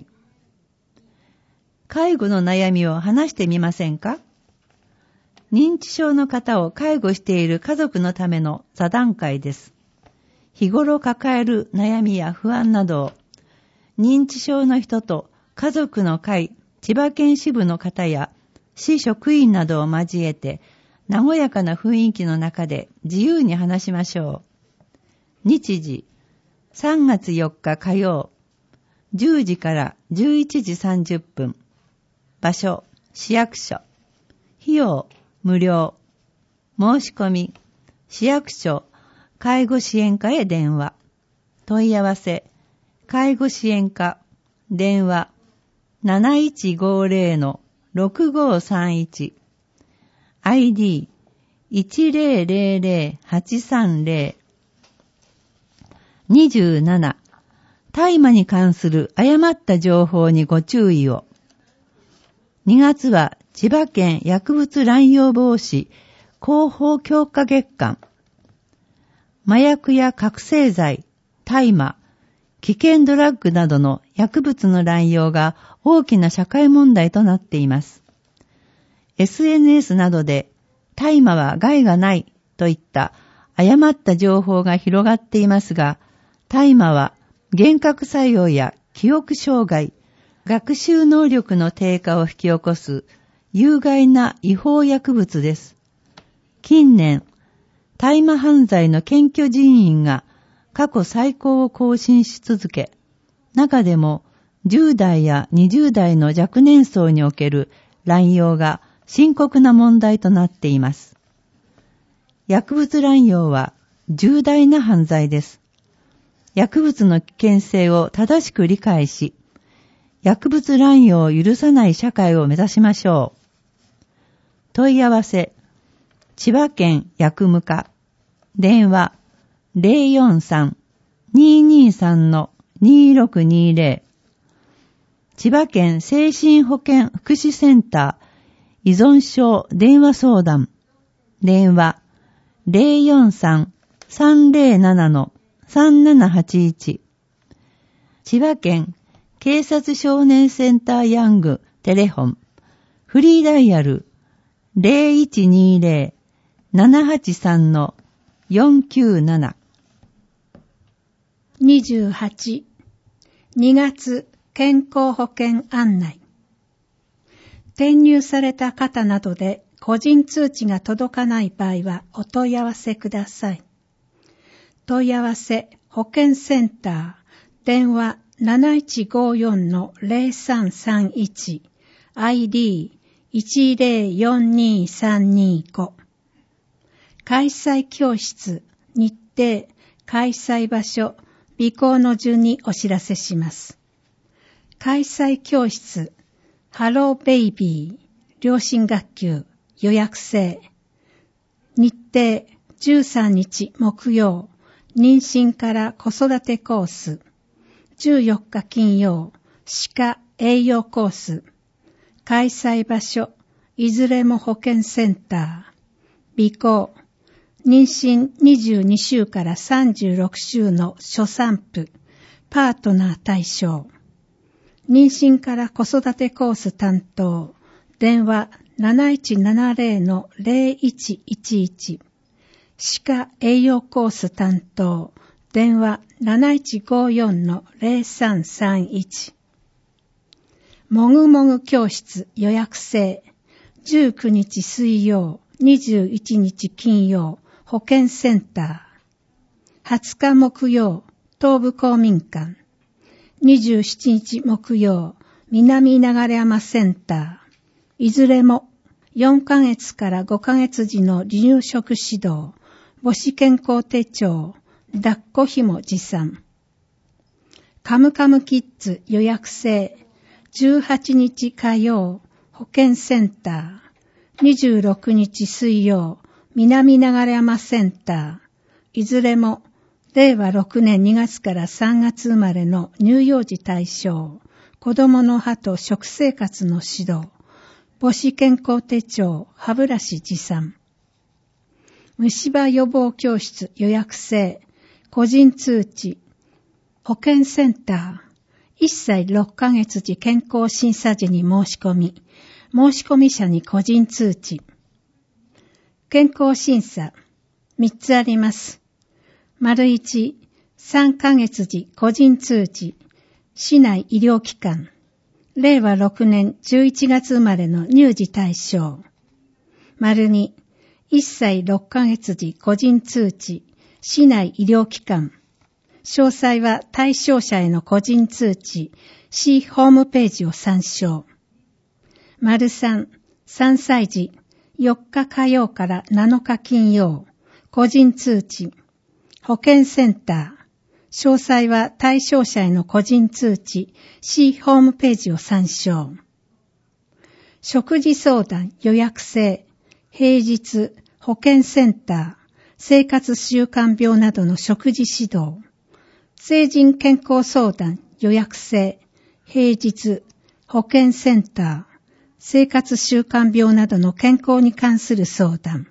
介護の悩みを話してみませんか？認知症の方を介護している家族のための座談会です。日頃抱える悩みや不安などを、認知症の人と家族の会、千葉県支部の方や市職員などを交えて、和やかな雰囲気の中で自由に話しましょう。日時、3月4日火曜、10時から11時30分。場所、市役所。費用、無料。申し込み、市役所、介護支援課へ電話。問い合わせ、介護支援課、電話、7150-6531。ID 1000830。27、大麻に関する誤った情報にご注意を。2月は千葉県薬物乱用防止広報強化月間。麻薬や覚醒剤、大麻、危険ドラッグなどの薬物の乱用が大きな社会問題となっています。SNS などで大麻は害がないといった誤った情報が広がっていますが、大麻は幻覚作用や記憶障害、学習能力の低下を引き起こす有害な違法薬物です。近年、大麻犯罪の検挙人員が過去最高を更新し続け、中でも10代や20代の若年層における乱用が深刻な問題となっています。薬物乱用は重大な犯罪です。薬物の危険性を正しく理解し、薬物乱用を許さない社会を目指しましょう。問い合わせ、千葉県薬務課、電話 043-223-2620、千葉県精神保健福祉センター依存症電話相談、電話 043-307-3781、千葉県警察少年センターヤングテレフォン、フリーダイヤル 0120-783-497。 28、2月健康保険案内。転入された方などで個人通知が届かない場合はお問い合わせください。問い合わせ保健センター、電話 7154-0331、ID 1042325。開催教室、日程、開催場所、備考の順にお知らせします。開催教室、ハローベイビー、両親学級、予約制。日程、13日木曜、妊娠から子育てコース。14日金曜、歯科栄養コース。開催場所、いずれも保健センター。備考、妊娠22週から36週の初産婦、パートナー対象。妊娠から子育てコース担当、電話 7170-0111。歯科栄養コース担当、電話 7154-0331。もぐもぐ教室予約制。19日水曜、21日金曜、保健センター。20日木曜、東部公民館。27日木曜、南流山センター。いずれも4ヶ月から5ヶ月時の離乳食指導、母子健康手帳、抱っこ紐持参。カムカムキッズ予約制。18日火曜、保健センター。26日水曜、南流山センター。いずれも令和6年2月から3月生まれの乳幼児対象、子供の歯と食生活の指導、母子健康手帳、歯ブラシ持参。虫歯予防教室予約制、個人通知、保健センター。1歳6ヶ月時健康審査時に申し込み、申し込み者に個人通知。健康審査、3つあります。1、3ヶ月時個人通知、市内医療機関。令和6年11月生まれの乳児対象。2、1歳6ヶ月時個人通知、市内医療機関。詳細は対象者への個人通知、市ホームページを参照。3、3歳児、4日火曜から7日金曜、個人通知、保健センター。詳細は対象者への個人通知、市ホームページを参照。食事相談予約制、平日、 保健センター、生活習慣病などの食事指導、成人健康相談予約制、平日、保健センター、生活習慣病などの健康に関する相談、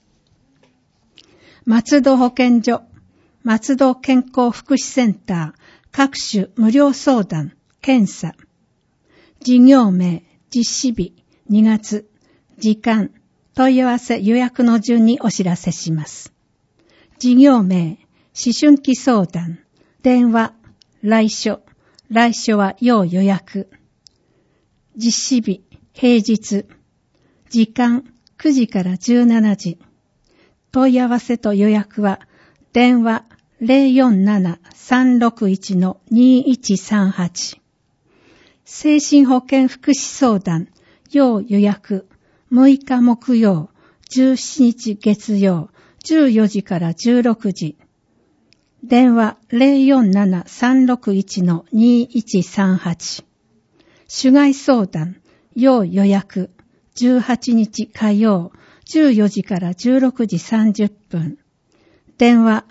松戸保健所、松戸健康福祉センター、各種無料相談、検査、事業名、実施日、2月、時間、問い合わせ予約の順にお知らせします。事業名、思春期相談、電話、来所は要予約。実施日、平日。時間、9時から17時。問い合わせと予約は、電話 047-361-2138。精神保健福祉相談、要予約。6日木曜、17日月曜、14時から16時。電話 047-361-2138。主害相談、要予約。18日火曜、14時から16時30分。電話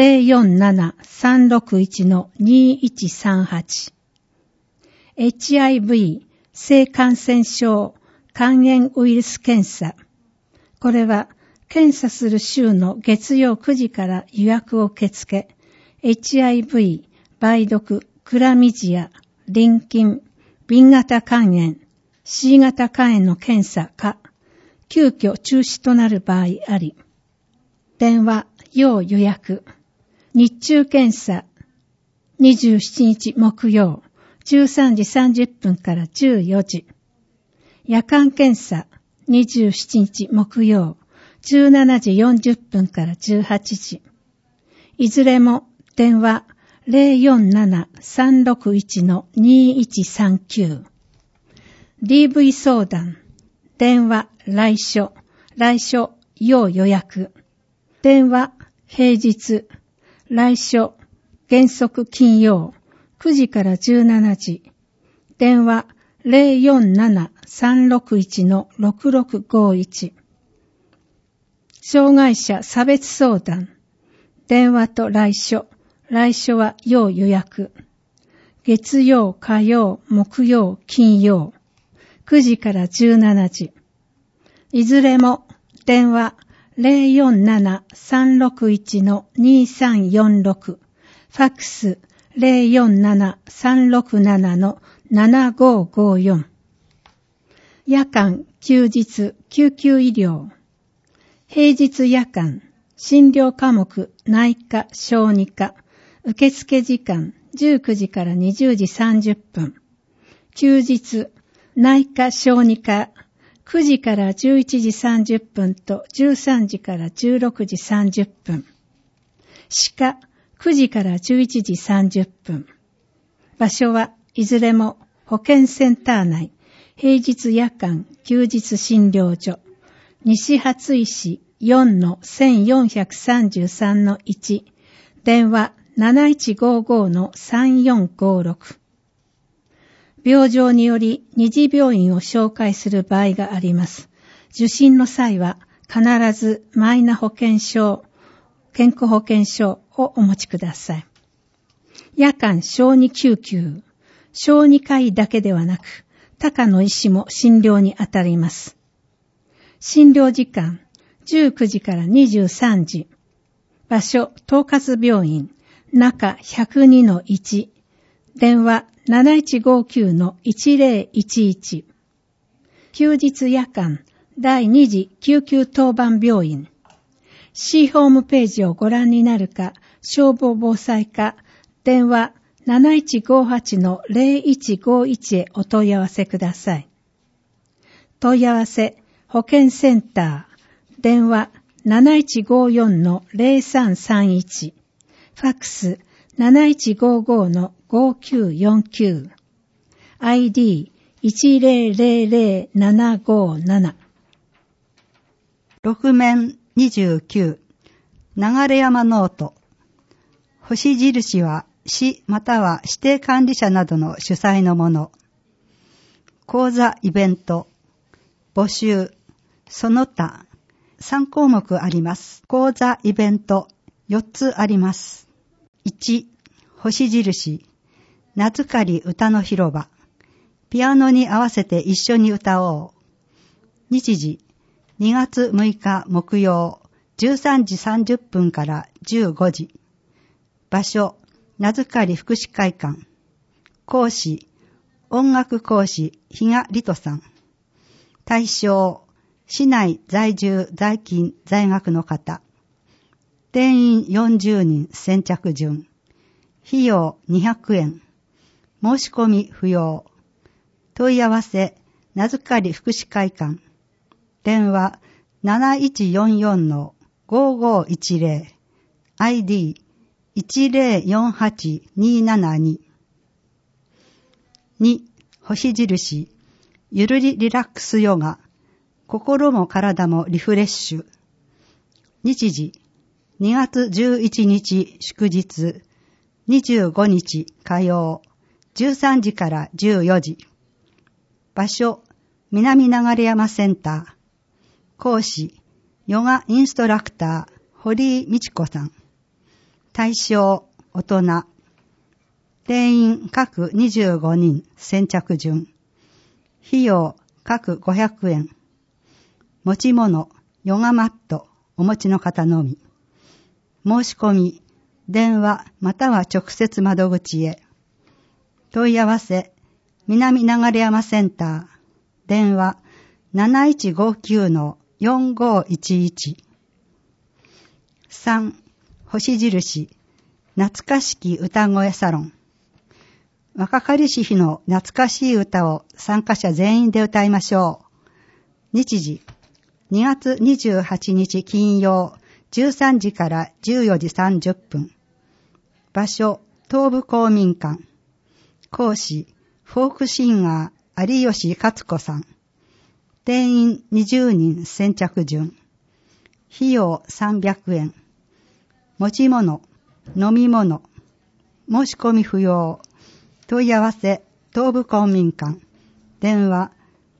047-361-2138。HIV、性感染症、肝炎ウイルス検査。これは、検査する週の月曜9時から予約を受け付け、HIV、梅毒、クラミジア、淋菌、B 型肝炎、C 型肝炎の検査か、急遽中止となる場合あり。電話、要予約。日中検査、27日木曜、13時30分から14時。夜間検査、27日木曜、17時40分から18時。いずれも電話 047-361-2139。DV 相談、電話来所要予約。電話平日、来所原則金曜、9時から17時。電話 047-361-6651。障害者差別相談。電話と来所は要予約。月曜、火曜、木曜、金曜。9時から17時。いずれも電話 047-361-2346。ファックス 047-367-7554。夜間、休日、救急医療。平日夜間、診療科目、内科、小児科。受付時間、19時から20時30分。休日、内科、小児科。9時から11時30分と13時から16時30分。歯科、9時から11時30分。場所はいずれも保健センター内、平日夜間、休日診療所。西初井市 4-1433-1。電話7155-3456。病状により二次病院を紹介する場合があります。受診の際は必ずマイナ保険証、健康保険証をお持ちください。夜間小児救急、小児科医だけではなく、他科の医師も診療に当たります。診療時間19時から23時。場所、東葛病院、中102-1。電話7159-1011。休日夜間第2次救急当番病院。C ホームページをご覧になるか、消防防災課、電話 7158-0151 へお問い合わせください。問い合わせ、保健センター、電話 7154-0331。ファックス 7155-5949。ID 1000757。 6面29。流山ノート。星印は市または指定管理者などの主催のもの。講座イベント。募集。その他。 3項目あります。講座イベント4つあります。1、星印、名づかり歌の広場。ピアノに合わせて一緒に歌おう。日時、2月6日木曜、13時30分から15時。場所、名づかり福祉会館。講師、音楽講師、比嘉里人さん。対象、市内在住在勤在学の方。定員40人先着順。費用200円。申し込み不要。問い合わせ、名づかり福祉会館。電話 7144-5510。ID 1048272。2、星印、ゆるりリラックスヨガ。心も体もリフレッシュ。日時、2月11日祝日、25日火曜、13時から14時。場所、南流山センター。講師、ヨガインストラクター、堀井美智子さん。対象、大人。定員各25人先着順。費用各500円。持ち物、ヨガマットお持ちの方のみ。申し込み、電話または直接窓口へ。問い合わせ、南流山センター。電話 7159-4511。3、星印、懐かしき歌声サロン。若かりし日の懐かしい歌を参加者全員で歌いましょう。日時、2月28日金曜、13時から14時30分。場所、東部公民館。講師、フォークシンガー、有吉勝子さん。定員20人先着順。費用300円。持ち物、飲み物。申し込み不要。問い合わせ、東部公民館。電話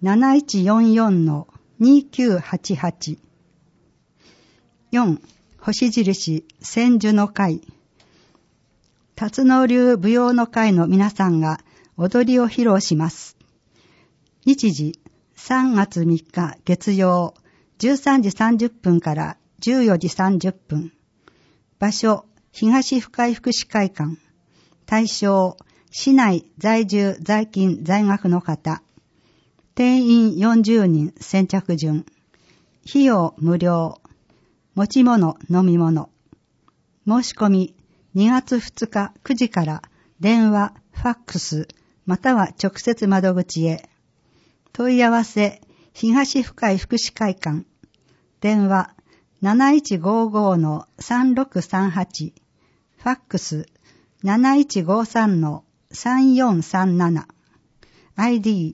7144-2988。4、星印、千手の会。辰野流舞踊の会の皆さんが踊りを披露します。日時、3月3日月曜、13時30分から14時30分。場所、東深井福祉会館。対象、市内在住在勤在学の方。定員40人先着順。費用無料。持ち物飲み物。申し込み2月2日9時から電話、ファックスまたは直接窓口へ。問い合わせ、東深井福祉会館。電話 7155-3638。ファックス 7153-3437。ID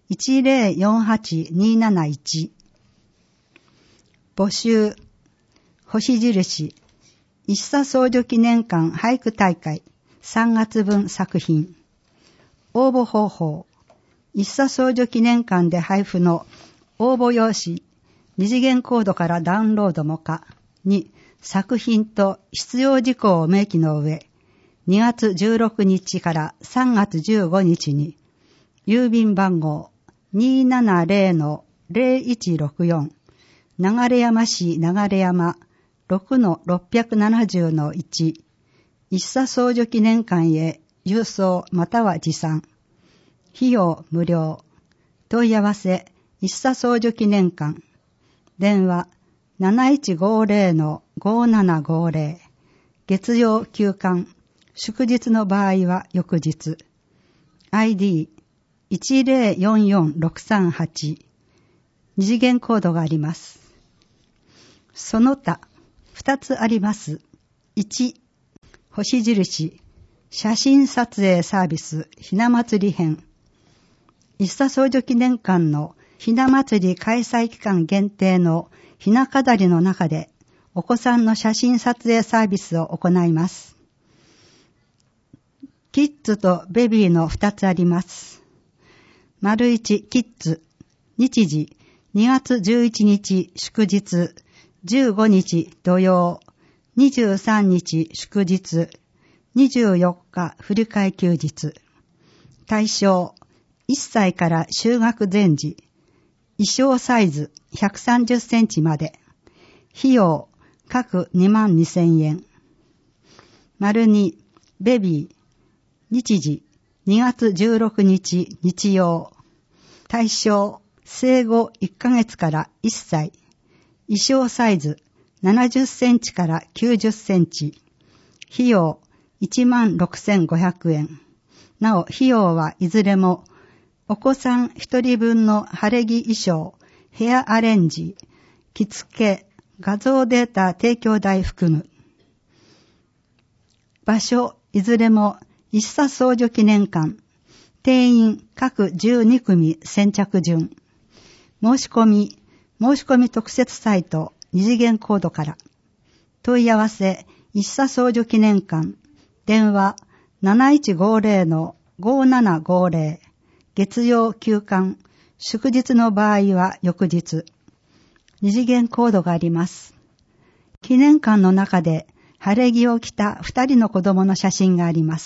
1048271。募集、星印、一茶総女記念館俳句大会3月分作品。応募方法、一茶総女記念館で配布の応募用紙、二次元コードからダウンロードも可。2、作品と必要事項を明記の上、2月16日から3月15日に、郵便番号 270-0164、流山市流山 6-670-1、一茶総女記念館へ郵送または持参。費用無料。問い合わせ、一茶総女記念館。電話 7150-5750。月曜休館。祝日の場合は翌日。ID 1044638。二次元コードがあります。その他、2つあります。1、星印、写真撮影サービス、ひな祭り編。一茶総女記念館のひな祭り開催期間限定のひな飾りの中で、お子さんの写真撮影サービスを行います。キッズとベビーの2つあります。丸1、キッズ。日時、2月11日祝日、 15日土曜、23日祝日、24日振り替え休日。対象、1歳から就学前時。衣装サイズ130センチまで。費用、各22,000円。2、ベビー。日時、2月16日日曜。対象、生後1ヶ月から1歳。衣装サイズ70センチから90センチ。費用、16,500円。なお、費用はいずれも、お子さん1人分の晴れ着衣装、ヘアアレンジ、着付け、画像データ提供代含む。場所、いずれも、一茶総女記念館。定員各12組先着順。申し込み特設サイト、二次元コードから。問い合わせ、一茶総女記念館。電話、7150-5750。月曜休館。祝日の場合は翌日。二次元コードがあります。記念館の中で晴れ着を着た2人の子供の写真があります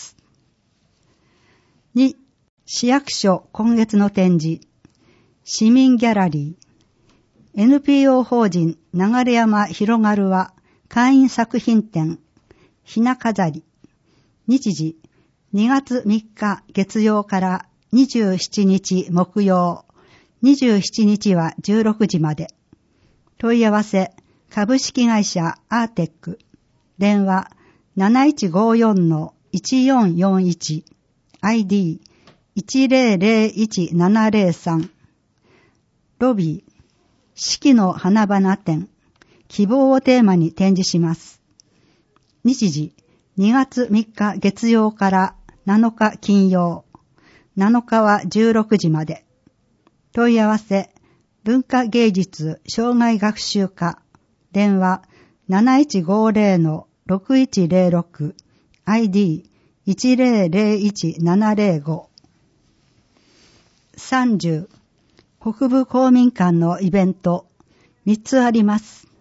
。2、市役所今月の展示。市民ギャラリー。NPO 法人流山広がるは会員作品展。ひな飾り。日時、2月3日月曜から27日木曜。27日は16時まで。問い合わせ、株式会社アーテック。電話、7154-1441。ID、1001703。ロビー、四季の花々展。希望をテーマに展示します。日時、2月3日月曜から7日金曜。7日は16時まで。問い合わせ、文化芸術障害学習課。電話、7150-6106。ID、1001705。30、北部公民館のイベント、3つあります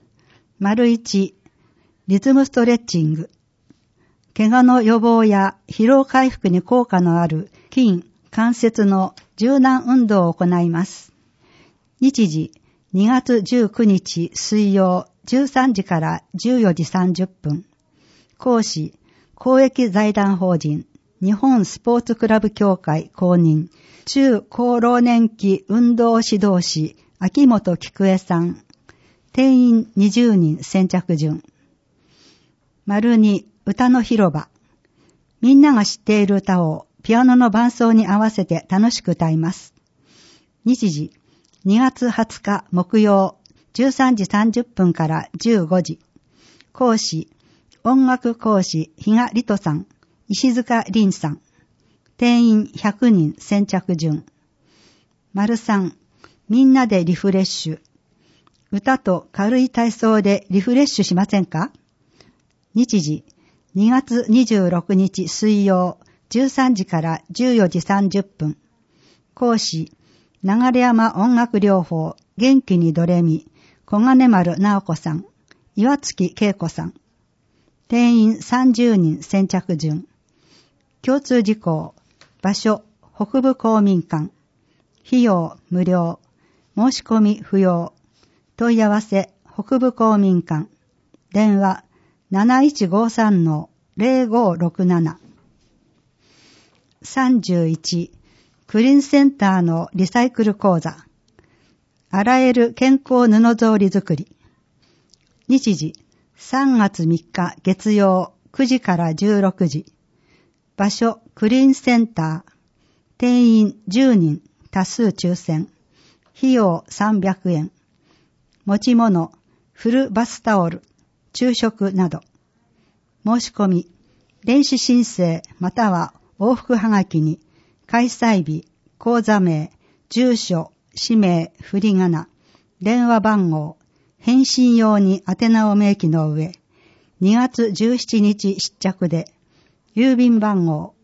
。1、リズムストレッチング。怪我の予防や疲労回復に効果のある筋、関節の柔軟運動を行います。日時、2月19日水曜13時から14時30分。講師、公益財団法人日本スポーツクラブ協会公認中高老年期運動指導士秋元菊江さん。定員20人先着順。2、歌の広場。みんなが知っている歌をピアノの伴奏に合わせて楽しく歌います。日時、2月20日木曜13時30分から15時。講師、音楽講師比嘉里斗さん、石塚凛さん。定員100人先着順。3、みんなでリフレッシュ。歌と軽い体操でリフレッシュしませんか？日時、2月26日水曜13時から14時30分。講師、流山音楽療法元気にドレミ小金丸直子さん、岩月恵子さん。定員30人先着順。共通事項、場所、北部公民館。費用、無料。申し込み、不要。問い合わせ、北部公民館。電話、7153-0567。31、クリーンセンターのリサイクル講座。洗える健康布草履作り。日時、3月3日月曜9時から16時。場所、クリーンセンター。定員10人、多数抽選。費用300円。持ち物、フルバスタオル、昼食など。申し込み、電子申請または往復はがきに、開催日、口座名、住所、氏名、振り仮名、電話番号、返信用に宛名を明記の上、2月17日失着で、郵便番号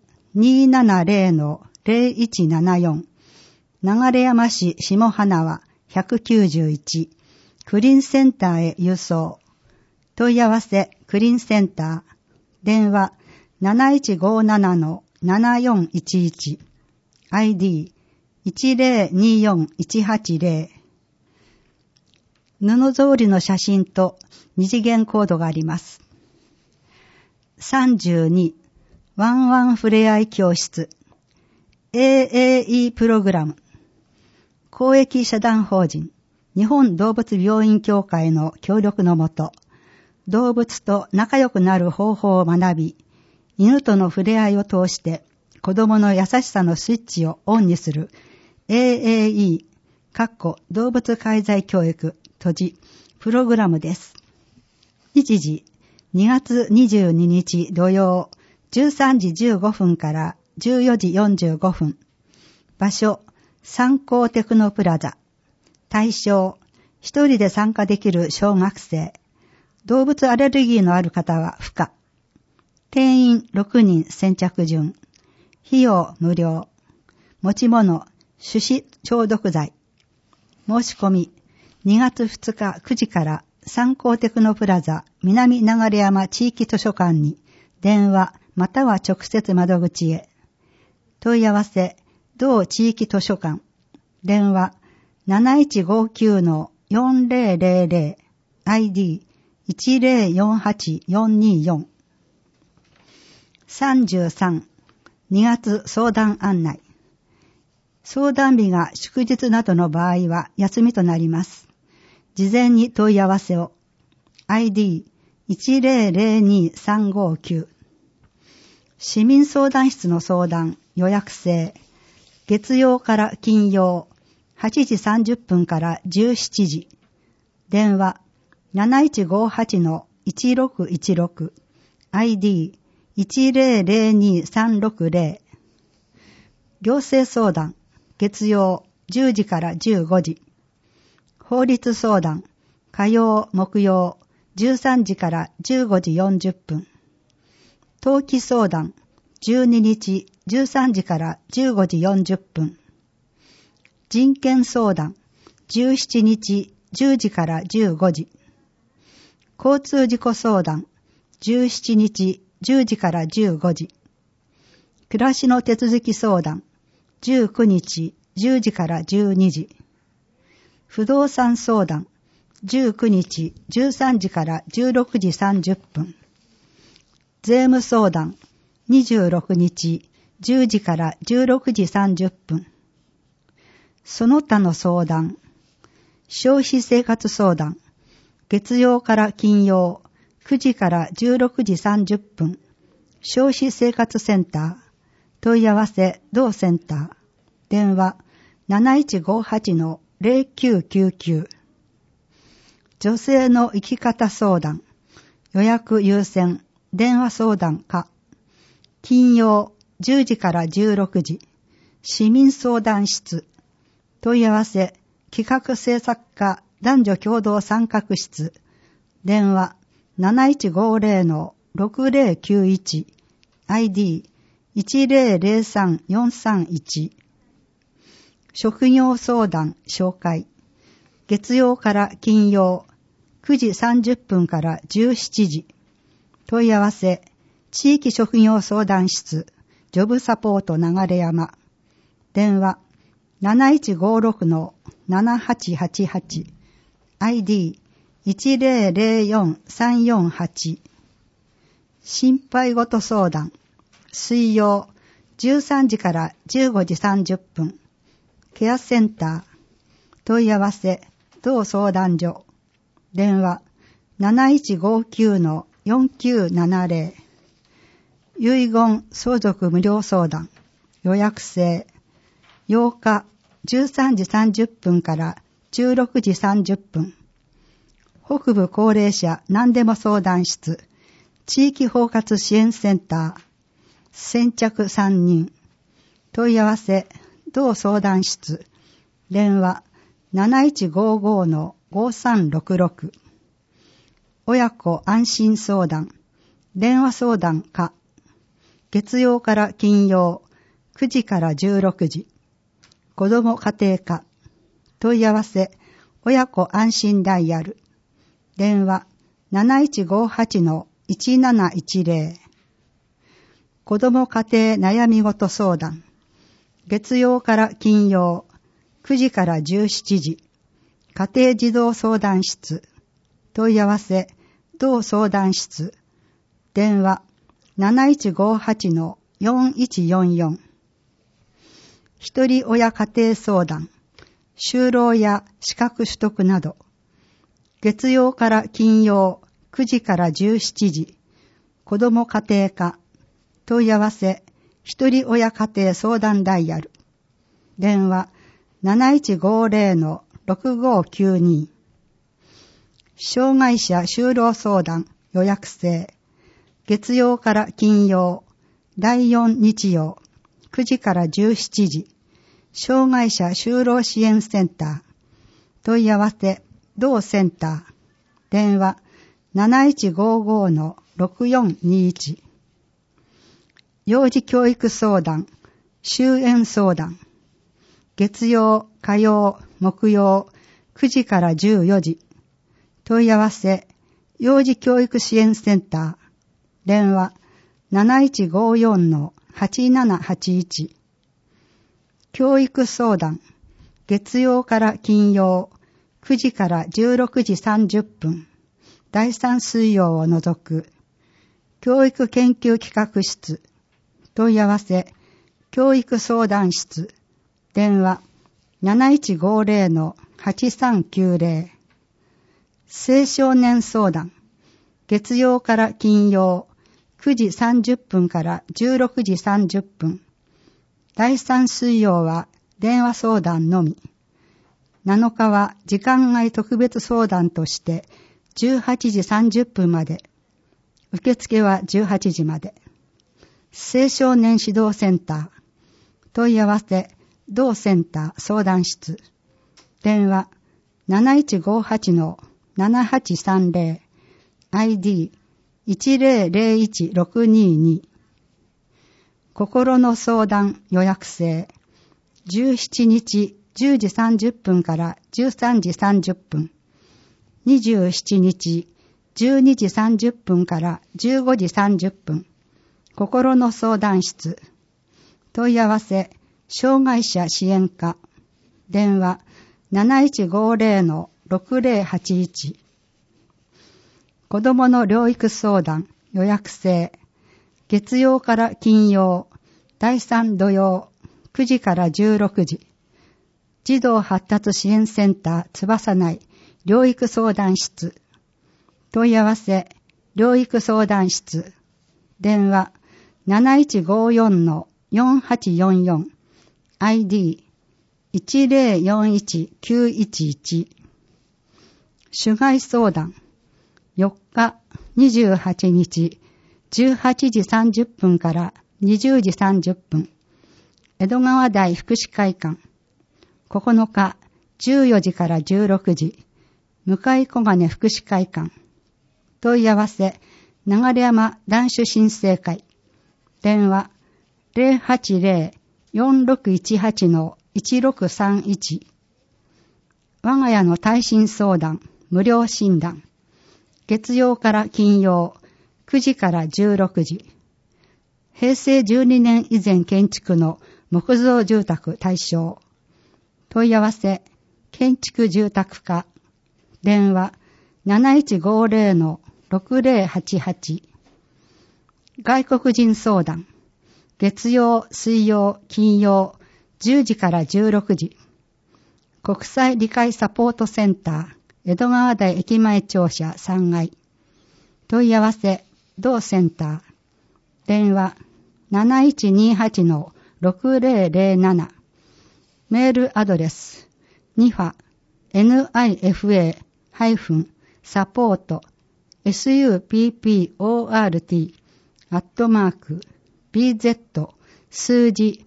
270-0174、流山市下花輪191、 クリーンセンターへ郵送。問い合わせクリーンセンター。電話 7157-7411。ID 1024180。布草履の写真と二次元コードがあります。32、ワンワンふれあい教室。AAE プログラム。公益社団法人日本動物病院協会の協力のもと、動物と仲良くなる方法を学び、犬との触れ合いを通して子供の優しさのスイッチをオンにする AAE 動物介在教育プログラムです。日時2月22日土曜13時15分から14時45分。場所三幸テクノプラザ。対象、一人で参加できる小学生。動物アレルギーのある方は不可。定員6人先着順。費用無料。持ち物、手指消毒剤。申し込み、2月2日9時から三幸テクノプラザ南流山地域図書館に電話または直接窓口へ。問い合わせ、同地域図書館。電話7159-4000 ID 1048424。33、2月相談案内。相談日が祝日などの場合は休みとなります。事前に問い合わせを。ID 1002359。市民相談室の相談、予約制。月曜から金曜、8時30分から17時。電話7158-1616。ID 1002360。行政相談、月曜10時から15時。法律相談、火曜木曜13時から15時40分。登記相談、12日13時から15時40分。人権相談、17日10時から15時。交通事故相談、17日10時から15時。暮らしの手続き相談、19日10時から12時。不動産相談、19日13時から16時30分。税務相談、26日10時から16時30分。その他の相談、消費生活相談、月曜から金曜9時から16時30分。消費生活センター。問い合わせ同センター。電話7158-0999。女性の生き方相談。予約優先。電話相談可。金曜10時から16時。市民相談室。問い合わせ企画制作課男女共同参画室。電話7150-6091。ID 1003431。職業相談紹介。月曜から金曜9時30分から17時。問い合わせ地域職業相談室ジョブサポート流山。電話7156-7888。ID 1004348。心配事相談。水曜13時から15時30分。ケアセンター。問い合わせ同相談所。電話7159-4970。遺言相続無料相談。予約制。8日13時30分から16時30分。北部高齢者何でも相談室。地域包括支援センター。先着3人。問い合わせ同相談室。電話7155-5366。親子安心相談。電話相談可。月曜から金曜9時から16時。子ども家庭科。問い合わせ親子安心ダイヤル。電話 7158-1710。子ども家庭悩み事相談。月曜から金曜、9時から17時。家庭児童相談室。問い合わせ、同相談室。電話 7158-4144。一人親家庭相談。就労や資格取得など。月曜から金曜、9時から17時。子ども家庭科。問い合わせ、一人親家庭相談ダイヤル。電話 7150-6592。障害者就労相談予約制。月曜から金曜、第4日曜、9時から17時。障害者就労支援センター。問い合わせ、同センター。電話 7155-6421。幼児教育相談、終園相談。月曜、火曜、木曜、9時から14時。問い合わせ、幼児教育支援センター。電話 7154-8781。教育相談、月曜から金曜、9時から16時30分。第3水曜を除く。教育研究企画室。問い合わせ、教育相談室。電話 7150-8390。青少年相談。月曜から金曜、9時30分から16時30分。第3水曜は電話相談のみ。7日は時間外特別相談として18時30分まで。受付は18時まで。青少年指導センター。問い合わせ、同センター相談室。電話 7158-7830。ID 1001622。心の相談予約制。17日10時30分から13時30分。27日12時30分から15時30分。心の相談室。問い合わせ、障害者支援課。電話 7150-6081。子どもの療育相談予約制。月曜から金曜、第3土曜、9時から16時。児童発達支援センター翼内療育相談室。問い合わせ、療育相談室。電話 7154-4844。ID 1041911。主害相談。4日28日18時30分から20時30分。江戸川台福祉会館。9日14時から16時。向小金福祉会館。問い合わせ、流山男子新生会。電話 080-4618-1631。我が家の耐震相談、無料診断。月曜から金曜、9時から16時。平成12年以前建築の木造住宅対象。問い合わせ、建築住宅課。電話 7150-6088。外国人相談。月曜、水曜、金曜、10時から16時。国際理解サポートセンター。江戸川台駅前庁舎3階。問い合わせ、同センター。電話 7128-6007。メールアドレス、nifa-support、support、bz 数字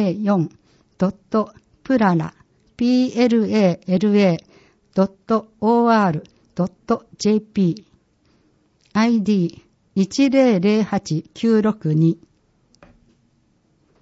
04.plala.or.jp ID 1008962。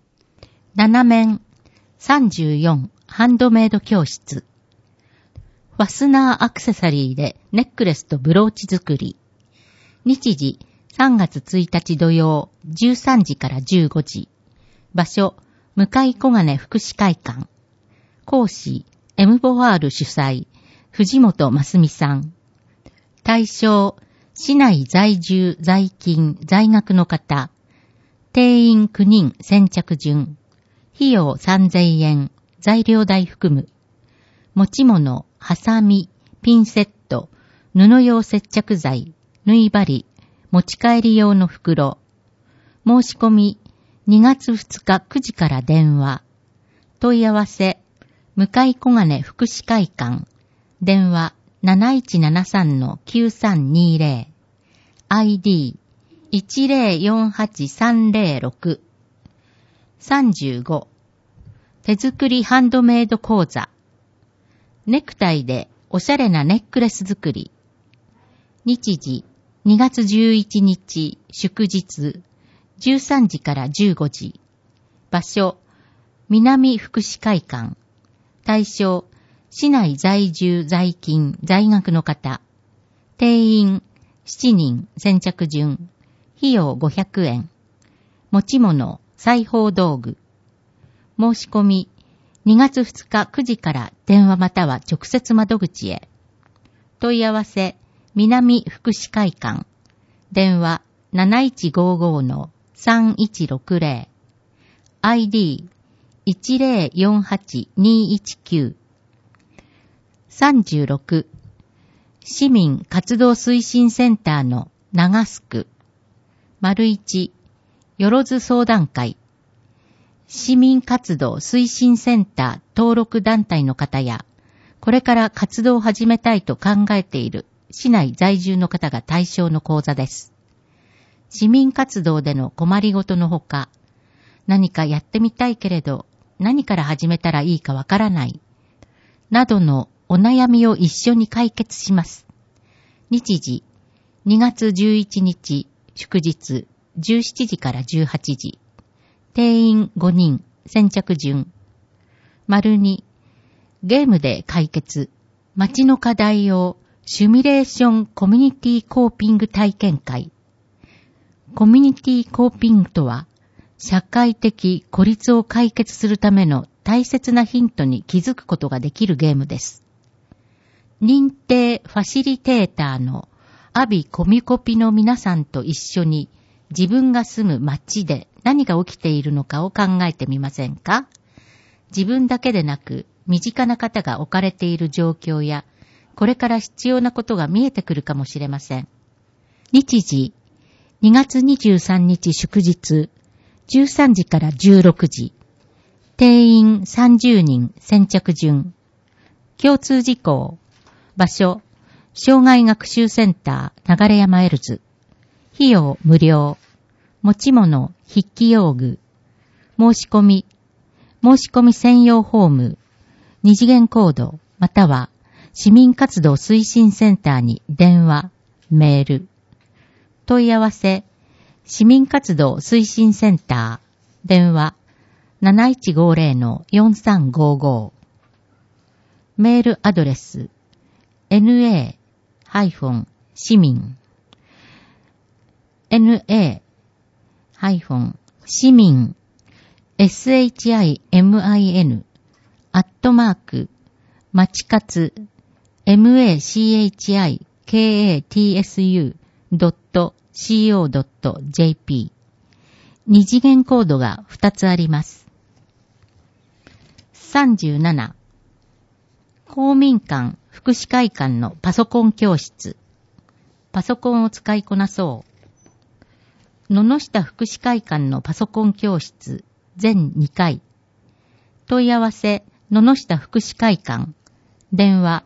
7面34ハンドメイド教室。 ファスナーアクセサリーでネックレスとブローチ作り。日時3月1日土曜13時から15時。場所、向井小金福祉会館。講師、エムボワール主催、藤本真澄さん。対象、市内在住、在勤、在学の方。定員9人先着順。費用3000円。材料代含む。持ち物、ハサミ、ピンセット、布用接着剤、縫い針、持ち帰り用の袋。申し込み、2月2日9時から電話。問い合わせ、向井小金福祉会館。電話 7173-9320。ID 1048306。35。手作りハンドメイド講座。ネクタイでおしゃれなネックレス作り。日時2月11日祝日13時から15時。場所南福祉会館。対象市内在住在勤在学の方。定員7人先着順。費用500円。持ち物裁縫道具。申し込み2月2日9時から電話または直接窓口へ。問い合わせ南福祉会館。電話 7155-3160。ID 1048219。36。市民活動推進センターの長須区。1。よろず相談会。市民活動推進センター登録団体の方や、これから活動を始めたいと考えている市内在住の方が対象の講座です。市民活動での困りごとのほか、何かやってみたいけれど、何から始めたらいいかわからない、などのお悩みを一緒に解決します。日時、2月11日、祝日、17時から18時。定員5人、先着順。2、ゲームで解決。街の課題をシミュレーションコミュニティコーピング体験会。コミュニティコーピングとは、社会的孤立を解決するための大切なヒントに気づくことができるゲームです。認定ファシリテーターのアビコミコピの皆さんと一緒に自分が住む街で何が起きているのかを考えてみませんか？自分だけでなく身近な方が置かれている状況やこれから必要なことが見えてくるかもしれません。日時2月23日祝日13時から16時。定員30人先着順。共通事項。場所、障害学習センター流山エルズ。費用無料。持ち物、筆記用具。申し込み専用フォーム。二次元コード、または市民活動推進センターに電話、メール。問い合わせ、市民活動推進センター、電話、7150-4355。メールアドレス、na-市民 市民 SHIMIN まちかつ machikatsu.co.jp 二次元コードが2つあります。37公民館福祉会館のパソコン教室。パソコンを使いこなそう。野々下福祉会館のパソコン教室全2回。問い合わせ野々下福祉会館。電話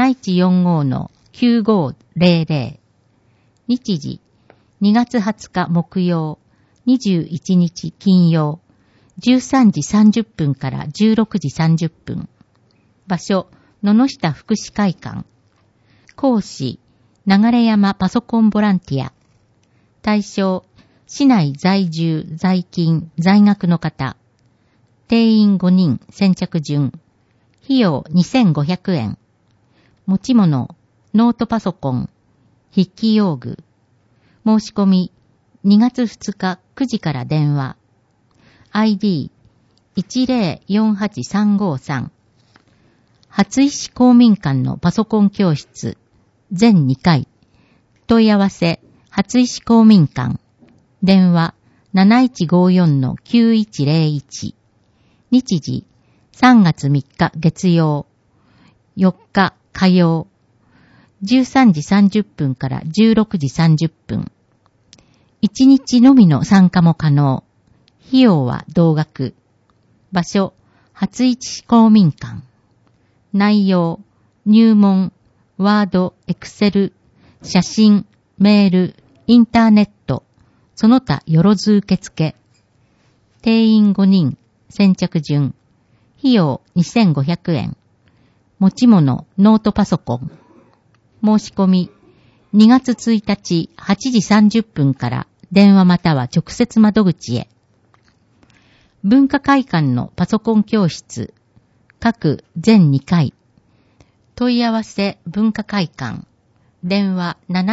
7145-9500。日時2月20日木曜、21日金曜、13時30分から16時30分。場所野々下福祉会館。講師、流山パソコンボランティア。対象、市内在住、在勤、在学の方。定員5人、先着順。費用2500円。 持ち物、ノートパソコン、筆記用具。申し込み、2月2日9時から電話。ID1048353。初石公民館のパソコン教室、全2回。問い合わせ、初石公民館。電話、7154-9101。日時、3月3日月曜、4日火曜、13時30分から16時30分。1日のみの参加も可能。費用は同額。場所、初市公民館。内容、入門、ワード、エクセル、写真、メール、インターネット、その他よろず受付。定員5人、先着順。費用2500円。持ち物、ノートパソコン。申し込み、2月1日8時30分から電話または直接窓口へ。文化会館のパソコン教室、各全2回。問い合わせ文化会館。電話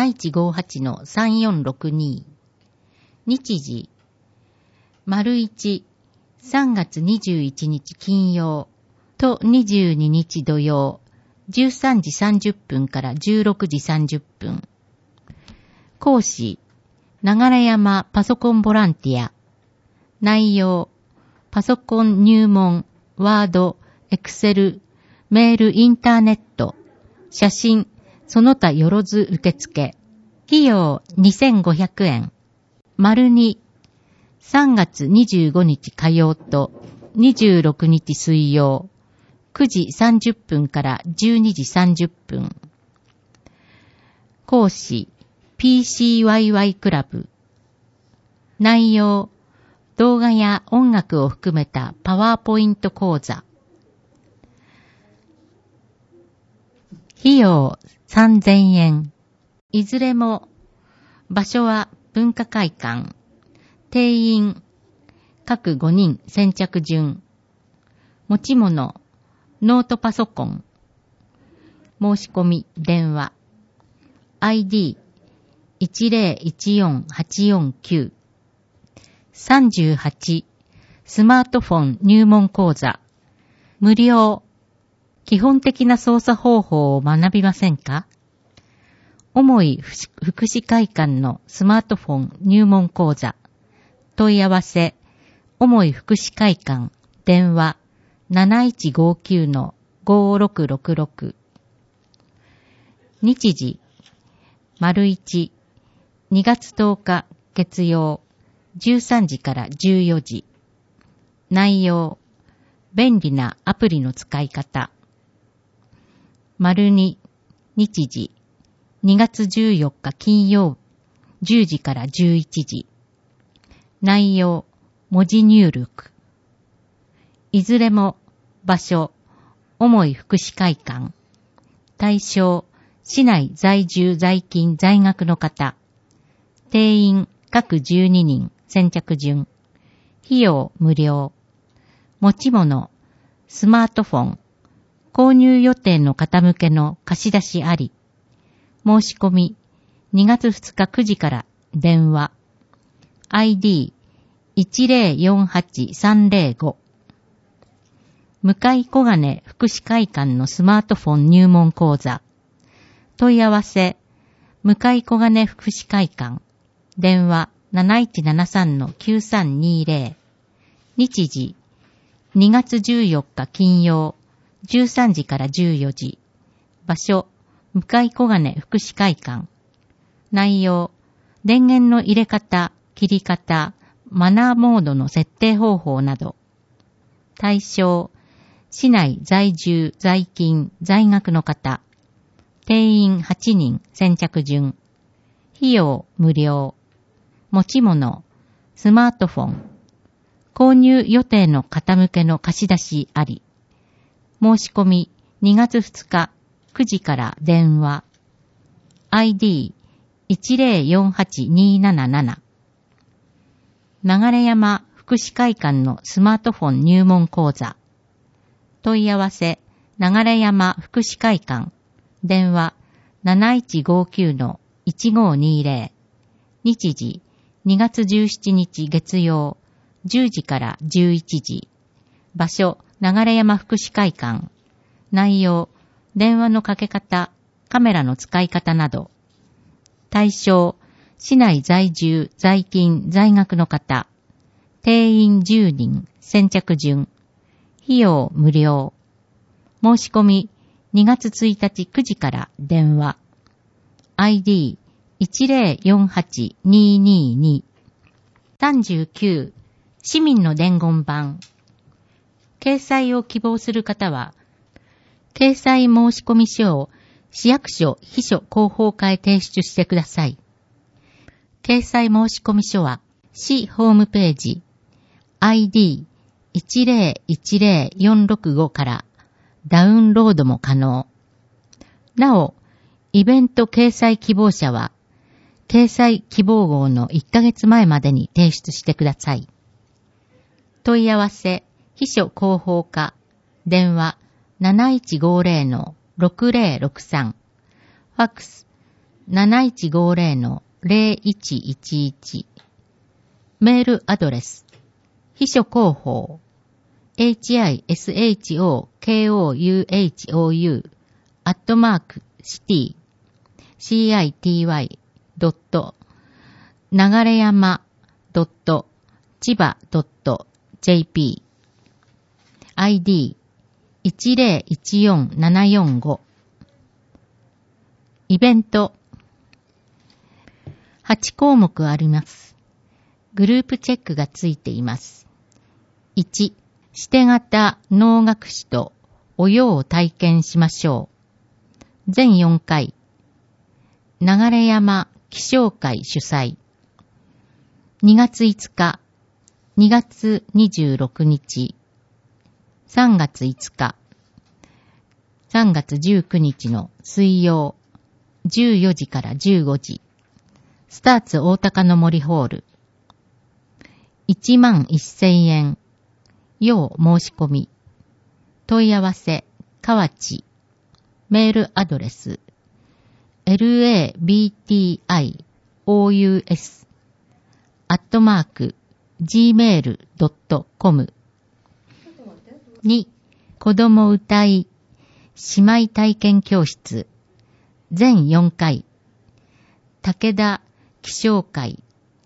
7158-3462。日時、1、3月21日金曜と22日土曜、13時30分から16時30分。講師、流山パソコンボランティア。内容、パソコン入門、ワード、エクセル、メール、インターネット、写真、その他よろず受付。費用2500円。2、3月25日火曜と26日水曜、9時30分から12時30分。講師、PCYY クラブ。内容、動画や音楽を含めたパワーポイント講座。費用3000円。いずれも、場所は文化会館。定員、各5人先着順。持ち物、ノートパソコン。申し込み、電話。ID1014849。38、スマートフォン入門講座。無料。基本的な操作方法を学びませんか？重い福祉会館のスマートフォン入門講座。問い合わせ、重い福祉会館、電話、7159-5666。日時、1、2月10日月曜、13時から14時。内容、便利なアプリの使い方。2、日時、2月14日金曜、10時から11時。内容、文字入力。いずれも、場所、重い福祉会館。対象、市内在住在勤在学の方。定員、各12人、先着順。費用、無料。持ち物、スマートフォン。購入予定の方向けの貸し出しあり。申し込み、2月2日9時から電話。ID1048305。向小金福祉会館のスマートフォン入門講座。問い合わせ、向小金福祉会館。電話7173-9320。日時、2月14日金曜、13時から14時。場所、向小金福祉会館。内容、電源の入れ方、切り方、マナーモードの設定方法など。対象、市内在住、在勤、在学の方。定員8人、先着順。費用、無料。持ち物、スマートフォン。購入予定の方向けの貸し出しあり。申し込み、2月2日、9時から電話。ID1048277。流山福祉会館のスマートフォン入門講座。問い合わせ、流山福祉会館。 電話 7159-1520。日時2月17日月曜10時から11時。場所流山福祉会館。内容電話のかけ方、カメラの使い方など。対象市内在住、在勤、在学の方。定員10人、先着順。費用無料。申し込み2月1日9時から電話。ID1048-222。39、市民の伝言板。掲載を希望する方は、掲載申込書を市役所秘書広報課へ提出してください。掲載申込書は、市ホームページ ID1010465 からダウンロードも可能。なお、イベント掲載希望者は、掲載希望号の1ヶ月前までに提出してください。問い合わせ、秘書広報課、電話 7150-6063、ファックス 7150-0111、メールアドレス、秘書広報、HISHOKOUHOU @city.city. 流山 .chiba.jp ID1014745 イベント8項目あります。グループチェックがついています。1、指定型能楽師とお謡を体験しましょう。全4回。流山気象会主催。2月5日、2月26日、3月5日、3月19日の水曜、14時から15時、スターツ大高の森ホール。11,000円。要申し込み。問い合わせ、河内。メールアドレス、labtious@gmail.com。 2、子供歌い姉妹体験教室。全4回。武田気象会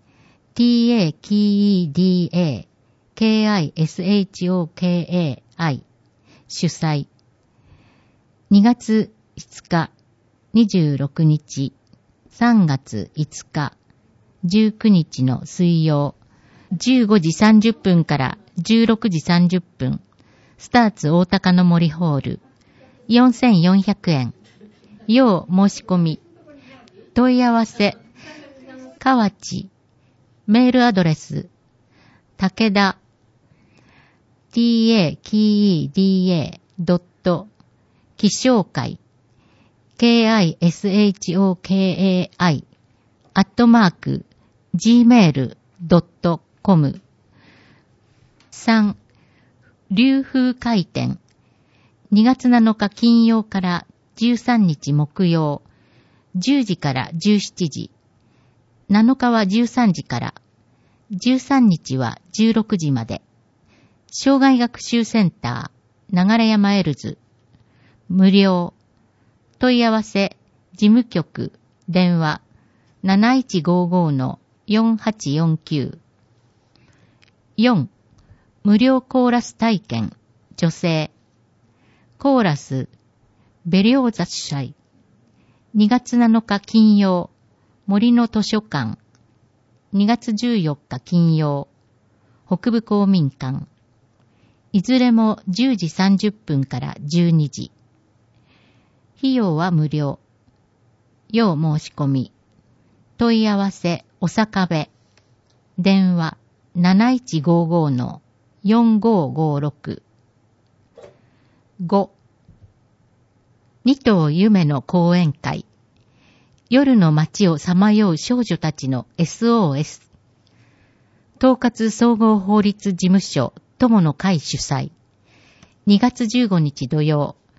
TAKEDA KISHOKAI 主催。2月5日、26日、3月5日、19日の水曜、15時30分から16時30分、スターツ大高の森ホール、4400円。要申し込み。問い合わせ、河内。メールアドレス、武田、takeda. 気象会、KISHOKAI @gmail.com。 3、流風回転。2月7日金曜から13日木曜、10時から17時。7日は13時から、13日は16時まで。障害学習センター、流山エルズ。無料。問い合わせ、事務局、電話、7155-4849。4、無料コーラス体験、女性。コーラス、ベリョーザ主催。2月7日金曜、森の図書館。2月14日金曜、北部公民館。いずれも10時30分から12時。費用は無料。要申し込み。問い合わせ、おさかべ。電話、7155-4556。5、二頭夢の講演会。夜の街をさまよう少女たちの SOS。統括総合法律事務所友の会主催。2月15日土曜、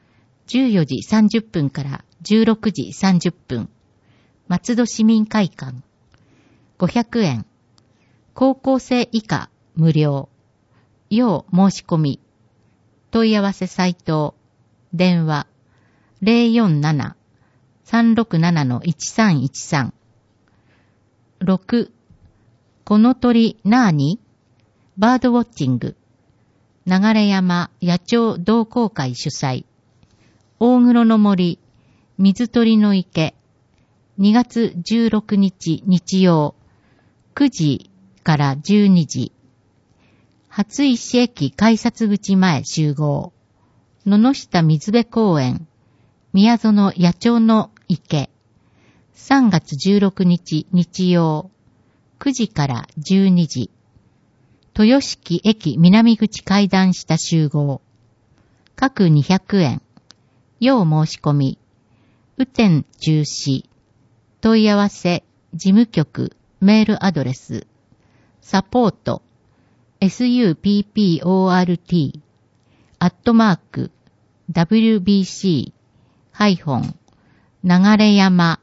14時30分から16時30分。松戸市民会館。500円。高校生以下無料。要申し込み。問い合わせサイト。電話。047-367-1313。6. この鳥なーに？バードウォッチング。流山野鳥同好会主催。大黒の森、水鳥の池。2月16日日曜。9時から12時。初石駅改札口前集合。野々下水辺公園。宮園野鳥の池。3月16日日曜。9時から12時。豊敷駅南口階段下集合。各200円。要申し込み。雨天中止。問い合わせ、事務局、メールアドレス。サポート、support、wbc-流山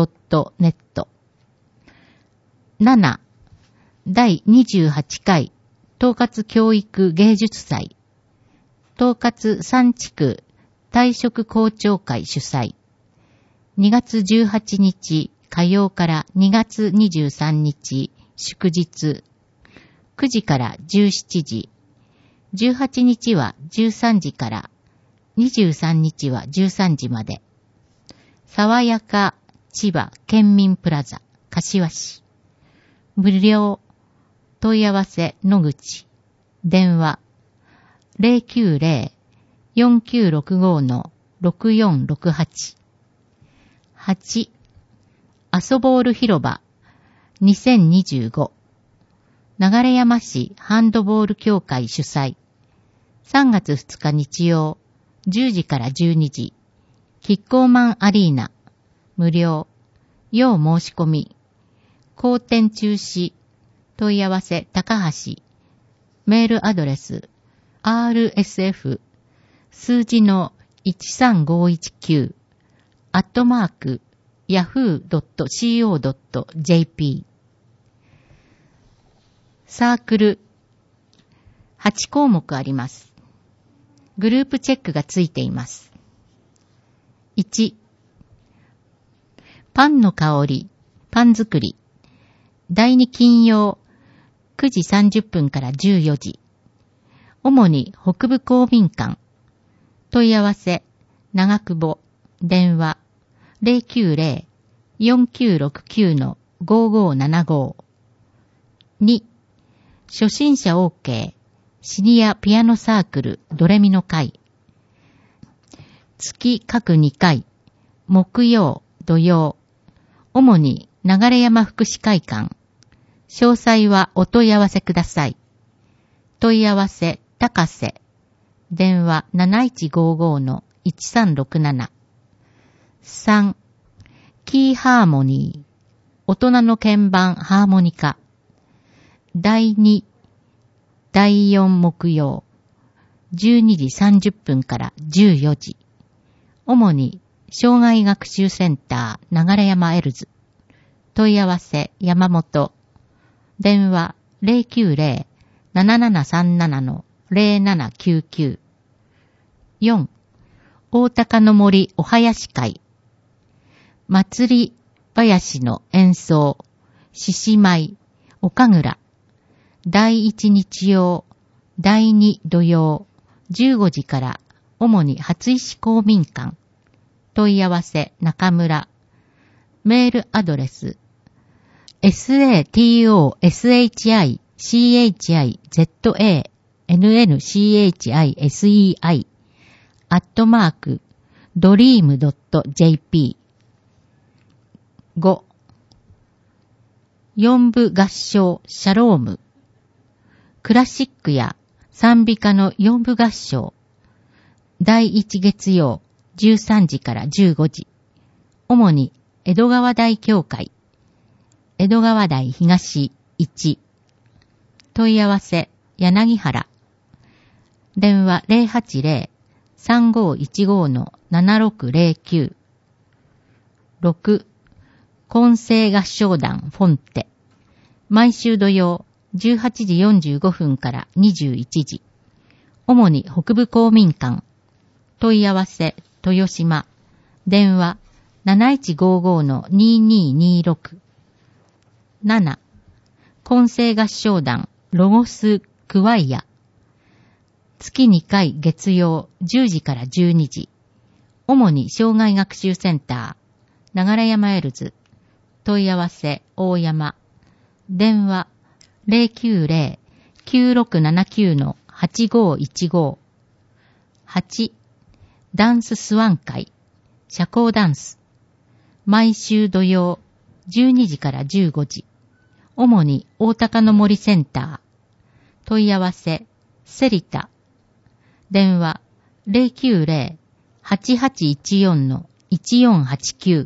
.net。7. 第28回統括教育芸術祭。統括3地区退職校長会主催。2月18日火曜から2月23日祝日。9時から17時。18日は13時から23日は13時まで。爽やか千葉県民プラザ柏市。無料。問い合わせ野口。電話 090-4965-6468。8. 遊ぼーる広場2025。流山市ハンドボール協会主催。3月2日日曜10時から12時。キッコーマンアリーナ。無料。要申し込み。後転中止。問い合わせ高橋。メールアドレス rsf 数字の13519 yahoo.co.jp。 サークル8項目あります。グループチェックがついています。1. パンの香り、パン作り。第2金曜9時30分から14時。主に北部公民館。問い合わせ、長久保。電話、090-4969-5575。2. 初心者 OK。シニアピアノサークルドレミの会。月各2回。木曜、土曜。主に流山福祉会館。詳細はお問い合わせください。問い合わせ、高瀬。電話 7155-1367。3. キーハーモニー。大人の鍵盤ハーモニカ。第2、第4木曜。12時30分から14時。主に、障害学習センター流山エルズ。問い合わせ、山本。電話 090-7737-0799。4. 大高の森お囃子会。祭り囃子の演奏。獅子舞、岡倉。第1日曜、第2土曜、15時から、主に初石公民館。問い合わせ、中村。メールアドレス、satoshishitsei@dream.jp。 5. 四部合唱シャローム。クラシックや賛美歌の四部合唱。第1月曜13時から15時。主に江戸川台教会。江戸川台東1。問い合わせ、柳原。電話 3515-7609。6、混声合唱団フォンテ。毎週土曜18時45分から21時。主に北部公民館。問い合わせ、豊島。電話、7155-2226。7、混声合唱団ロゴスクワイア。月2回月曜10時から12時。主に障害学習センター、流山エルズ。問い合わせ、大山。電話、090-9679-8515。8、ダンススワン会、社交ダンス。毎週土曜、12時から15時。主に大高の森センター。問い合わせ、セリタ。電話、090-8814-1489。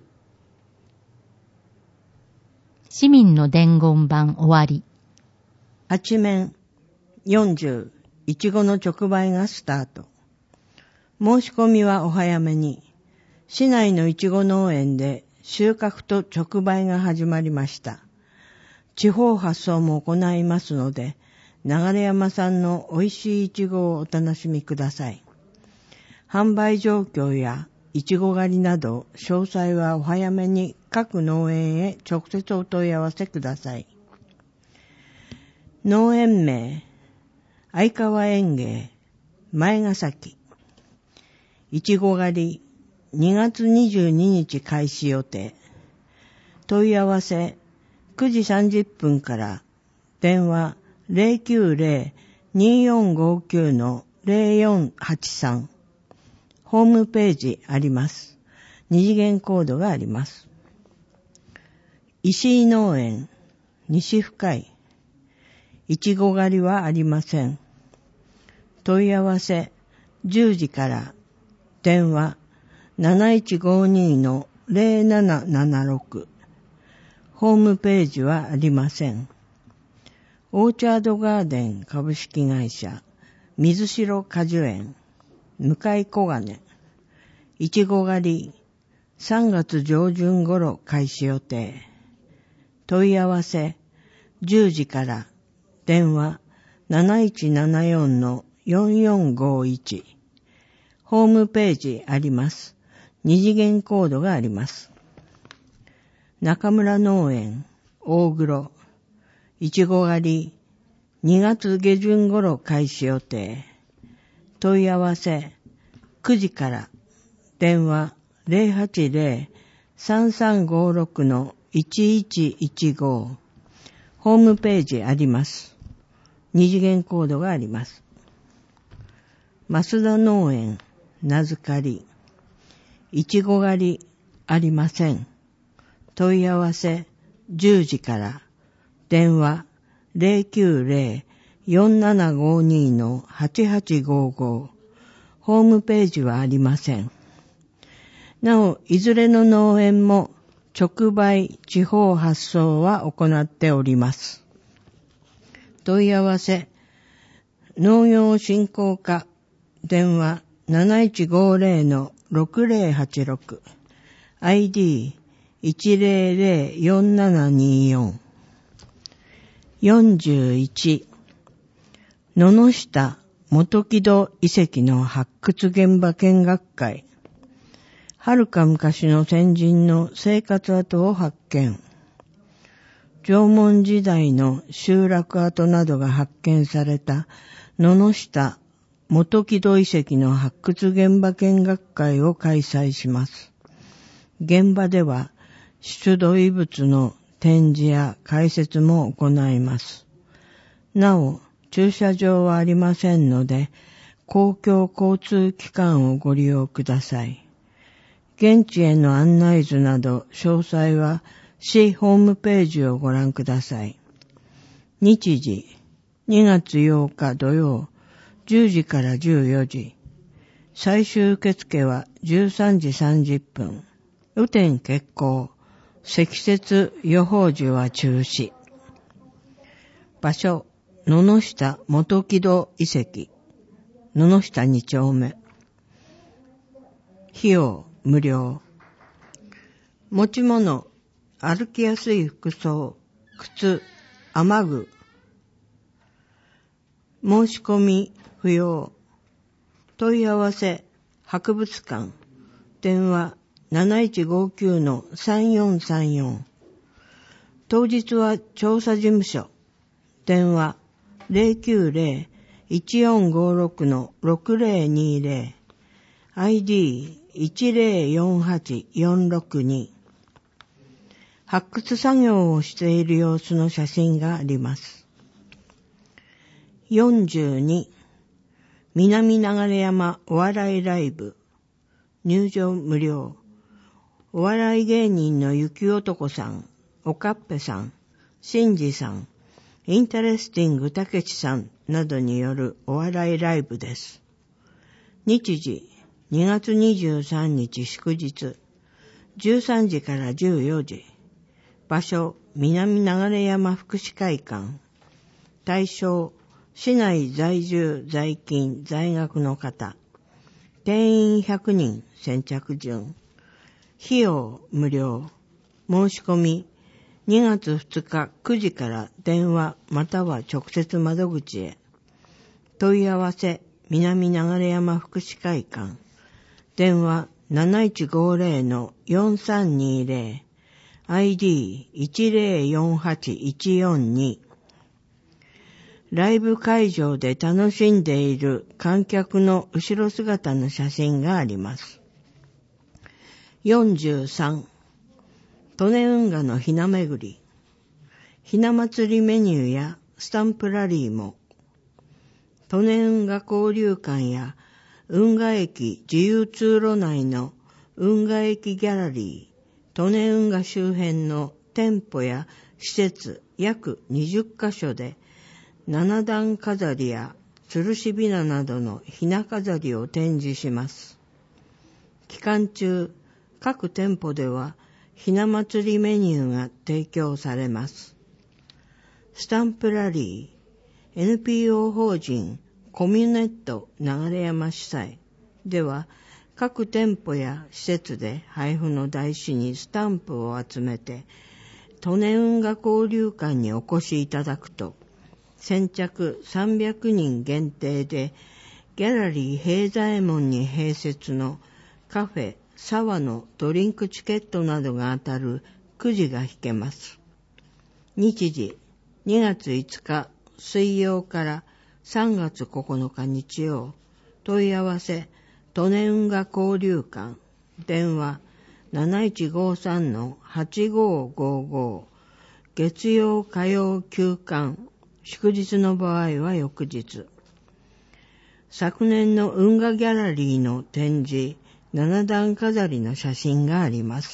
市民の伝言版終わり。 8面40、いちごの直売がスタート。申し込みはお早めに。市内のいちご農園で収穫と直売が始まりました。地方発送も行いますので、流山産の美味しいいちごをお楽しみください。販売状況やいちご狩りなど詳細はお早めに各農園へ直接お問い合わせください。農園名、相川園芸、前ヶ崎。いちご狩り、2月22日開始予定。問い合わせ、9時30分から、電話 090-2459-0483。ホームページあります。二次元コードがあります。石井農園、西深井。いちご狩りはありません。問い合わせ、10時から、電話 7152-0776。ホームページはありません。オーチャードガーデン株式会社、水城果樹園、向井小金。いちご狩り、3月上旬頃開始予定。問い合わせ、10時から、電話 7174-4451。ホームページあります。二次元コードがあります。中村農園、大黒。いちご狩り、2月下旬頃開始予定。問い合わせ、9時から、電話 080-3356-1115。ホームページあります。二次元コードがあります。増田農園、名づかり。いちご狩りありません。問い合わせ10時から。電話 090-4752-8855。ホームページはありません。なお、いずれの農園も直売、地方発送は行っております。問い合わせ、農業振興課、電話 7150-6086。ID 1004724。41、野々下元木戸遺跡の発掘現場見学会。遥か昔の先人の生活跡を発見。縄文時代の集落跡などが発見された野々下元木戸遺跡の発掘現場見学会を開催します。現場では出土遺物の展示や解説も行います。なお、駐車場はありませんので、公共交通機関をご利用ください。現地への案内図など詳細は市ホームページをご覧ください。日時、2月8日土曜、10時から14時。最終受付は13時30分。雨天決行。積雪予報時は中止。場所、野々下元木戸遺跡。野々下2丁目。 費用無料。持ち物、歩きやすい服装、靴、雨具。申し込み不要。問い合わせ、博物館。電話 7159-3434。当日は調査事務所。電話 090-1456-6020。ID1048462。発掘作業をしている様子の写真があります。42、南流山お笑いライブ。入場無料。お笑い芸人の雪男さん、おかっぺさん、しんじさん、インタレスティングたけちさんなどによるお笑いライブです。日時、2月23日祝日、13時から14時。場所、南流山福祉会館。対象、市内在住、在勤、在学の方。定員100人、先着順。費用無料。申し込み、2月2日9時から電話または直接窓口へ。問い合わせ、南流山福祉会館。電話 7150-4320。ID1048142。ライブ会場で楽しんでいる観客の後ろ姿の写真があります。43、利根運河のひな巡り。ひな祭りメニューやスタンプラリーも。利根運河交流館や運河駅自由通路内の運河駅ギャラリー、利根運河周辺の店舗や施設約20カ所で7段飾りや吊るしびななどのひな飾りを展示します。期間中、各店舗ではひな祭りメニューが提供されます。スタンプラリー、NPO 法人コミュネット流山主催では、各店舗や施設で配布の台紙にスタンプを集めて、利根運河交流館にお越しいただくと、先着300人限定で、ギャラリー平左衛門に併設のカフェ沢のドリンクチケットなどが当たるくじが引けます。日時、2月5日水曜から3月9日日曜。問い合わせ、利根運河交流館。電話 7153-8555。月曜火曜休館。祝日の場合は翌日。昨年の運河ギャラリーの展示、7段飾りの写真があります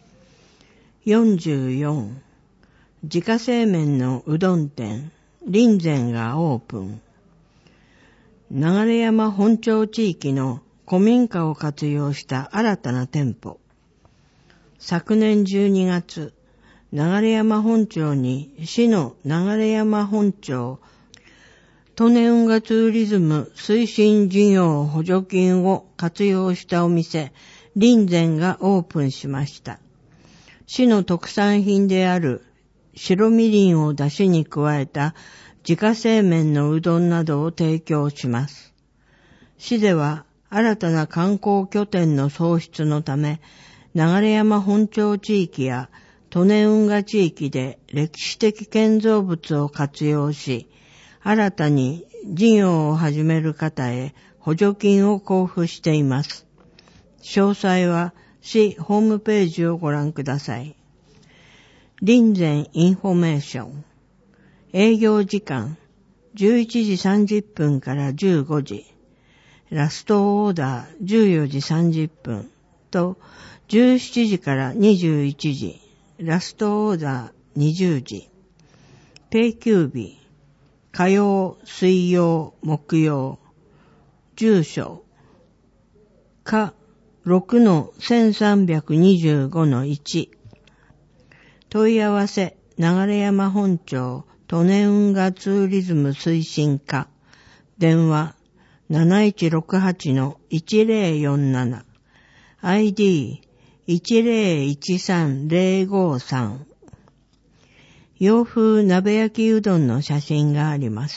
。44、自家製麺のうどん店、林善がオープン。流山本町地域の古民家を活用した新たな店舗。昨年12月、流山本町に市の流山本町利根運河ツーリズム推進事業補助金を活用したお店、林善がオープンしました。市の特産品である白みりんを出汁に加えた自家製麺のうどんなどを提供します。市では新たな観光拠点の創出のため、流山本町地域や利根運河地域で歴史的建造物を活用し、新たに事業を始める方へ補助金を交付しています。詳細は市ホームページをご覧ください。林善インフォメーション。営業時間11時30分から15時。ラストオーダー14時30分と17時から21時。ラストオーダー20時。定休日火曜、水曜、木曜。住所か 6-1325-1。問い合わせ流山本町利根運河ツーリズム推進課。電話 7168-1047。 ID1013-053 洋風鍋焼きうどんの写真があります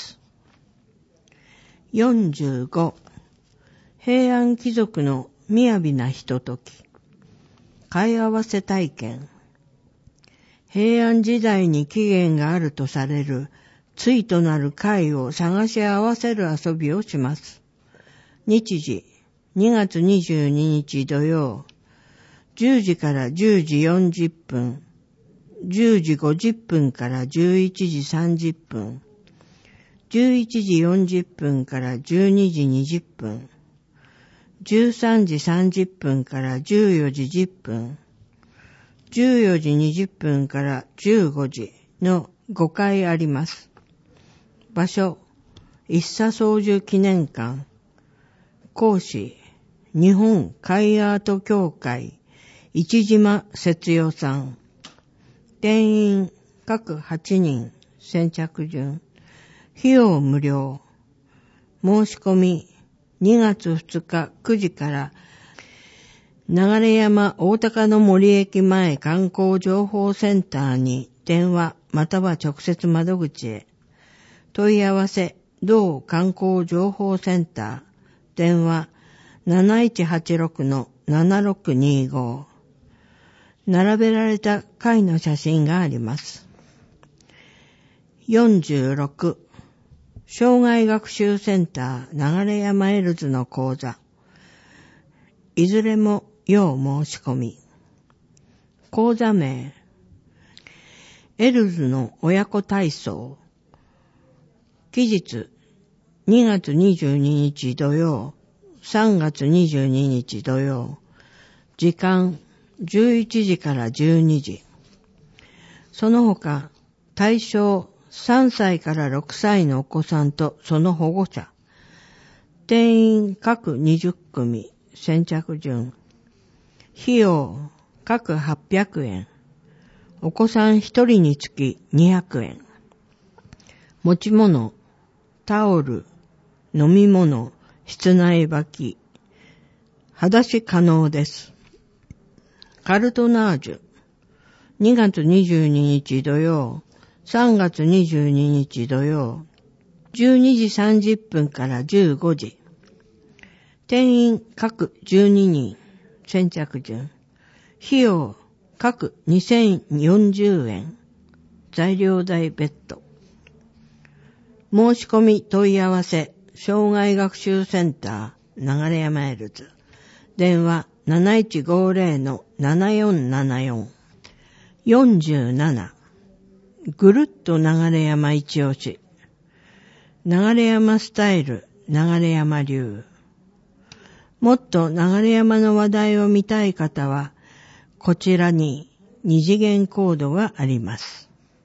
。45、平安貴族の雅なひととき。貝合わせ体験。平安時代に起源があるとされる対となる貝を探し合わせる遊びをします。日時、2月22日土曜、10時から10時40分、10時50分から11時30分、11時40分から12時20分、13時30分から14時10分、14時20分から15時の5回あります。場所、一茶宗樹記念館。講師、日本貝アート協会、市島節代さん。定員、各8人、先着順。費用無料。申し込み、2月2日9時から、流山大高の森駅前観光情報センターに電話または直接窓口へ。問い合わせ、同観光情報センター、電話 7186-7625。並べられた貝の写真があります。46、障害学習センター流山エルズの講座。いずれも要申し込み。講座名、エルズの親子体操。期日、2月22日土曜、3月22日土曜。時間、11時から12時。その他、対象3歳から6歳のお子さんとその保護者。定員各20組、先着順。費用、各800円。お子さん1人につき200円。持ち物、タオル、飲み物、室内履き。裸足可能です。カルトナージュ。2月22日土曜、3月22日土曜。12時30分から15時。定員各12人。先着順。費用各2040円。材料代別途。申し込み問い合わせ、障害学習センター、流山エルズ。電話 7150-7474。47、ぐるっと流山一押し。流山スタイル、流山流。もっと流山の話題を見たい方は、こちらに二次元コードがあります。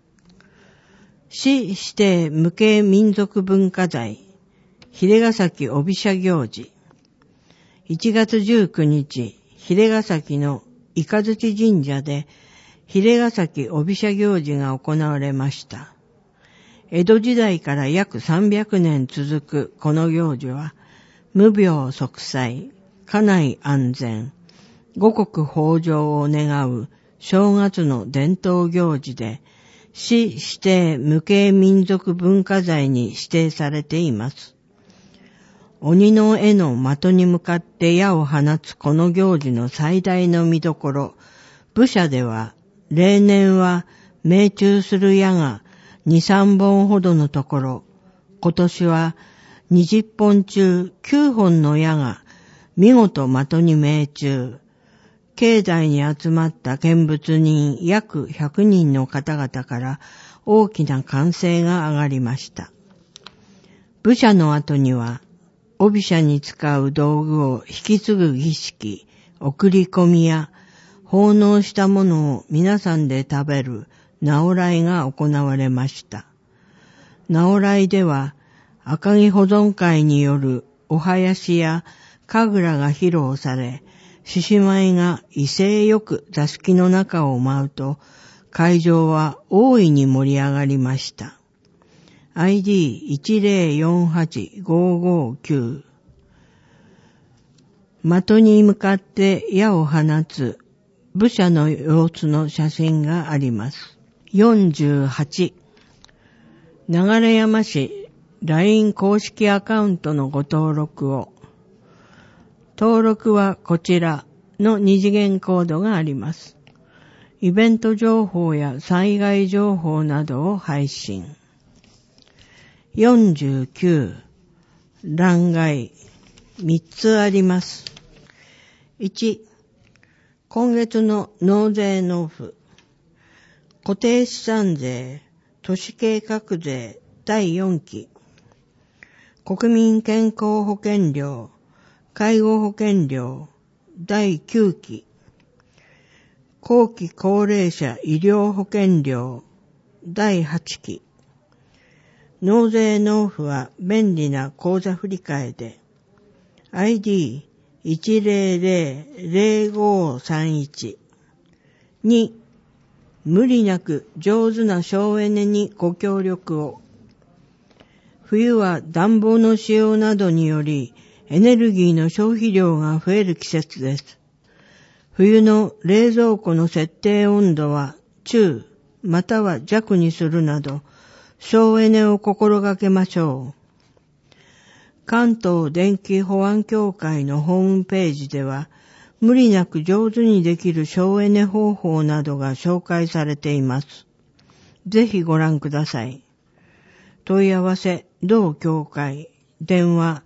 市指定無形民族文化財、秀ヶ崎帯社行事。1月19日、秀ヶ崎の伊香槌神社で、秀ヶ崎帯社行事が行われました。江戸時代から約300年続くこの行事は、無病息災、家内安全、五穀豊穣を願う正月の伝統行事で、市指定無形民族文化財に指定されています。鬼の絵の的に向かって矢を放つこの行事の最大の見どころ、武者では、例年は命中する矢が2、3本ほどのところ、今年は20本中9本の矢が見事的に命中。境内に集まった見物人約100人の方々から大きな歓声が上がりました。武者の後には、帯社に使う道具を引き継ぐ儀式、送り込みや、奉納したものを皆さんで食べる直来が行われました。直来では、赤城保存会によるお囃子や神楽が披露され、獅子舞が威勢よく座敷の中を舞うと、会場は大いに盛り上がりました。ID10485595。 的に向かって矢を放つ武者の様子の写真があります。48、流山市 LINE 公式アカウントのご登録を。登録はこちらの二次元コードがあります。イベント情報や災害情報などを配信。49、欄外3つあります。1、今月の納税納付。固定資産税、都市計画税第4期。国民健康保険料、介護保険料第9期。後期高齢者医療保険料第8期。納税納付は便利な口座振替で ID1000531。 2、無理なく上手な省エネにご協力を。冬は暖房の使用などによりエネルギーの消費量が増える季節です。冬の冷蔵庫の設定温度は中または弱にするなど省エネを心がけましょう。関東電気保安協会のホームページでは無理なく上手にできる省エネ方法などが紹介されています。ぜひご覧ください。問い合わせ同協会電話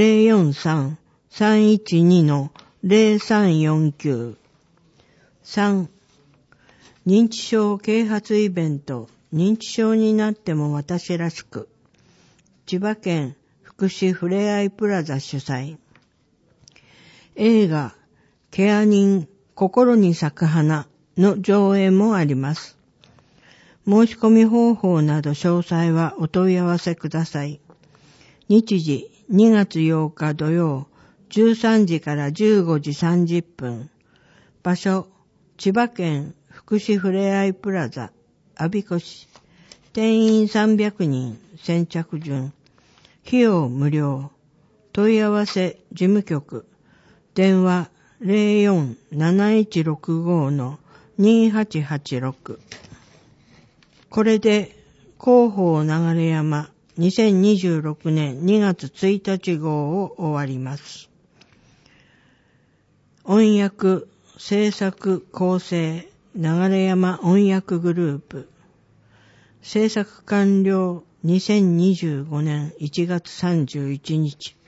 043-312-0349。 3、認知症啓発イベント認知症になっても私らしく。千葉県福祉ふれあいプラザ主催。映画ケア人心に咲く花の上映もあります。申し込み方法など詳細はお問い合わせください。日時2月8日土曜13時から15時30分。場所千葉県福祉ふれあいプラザ我孫子市。定員300人先着順。費用無料。問い合わせ事務局電話 04-7165-2886。 これで広報流山2026年2月1日号を終わります。音訳制作構成流山音訳グループ。制作完了2025年1月31日。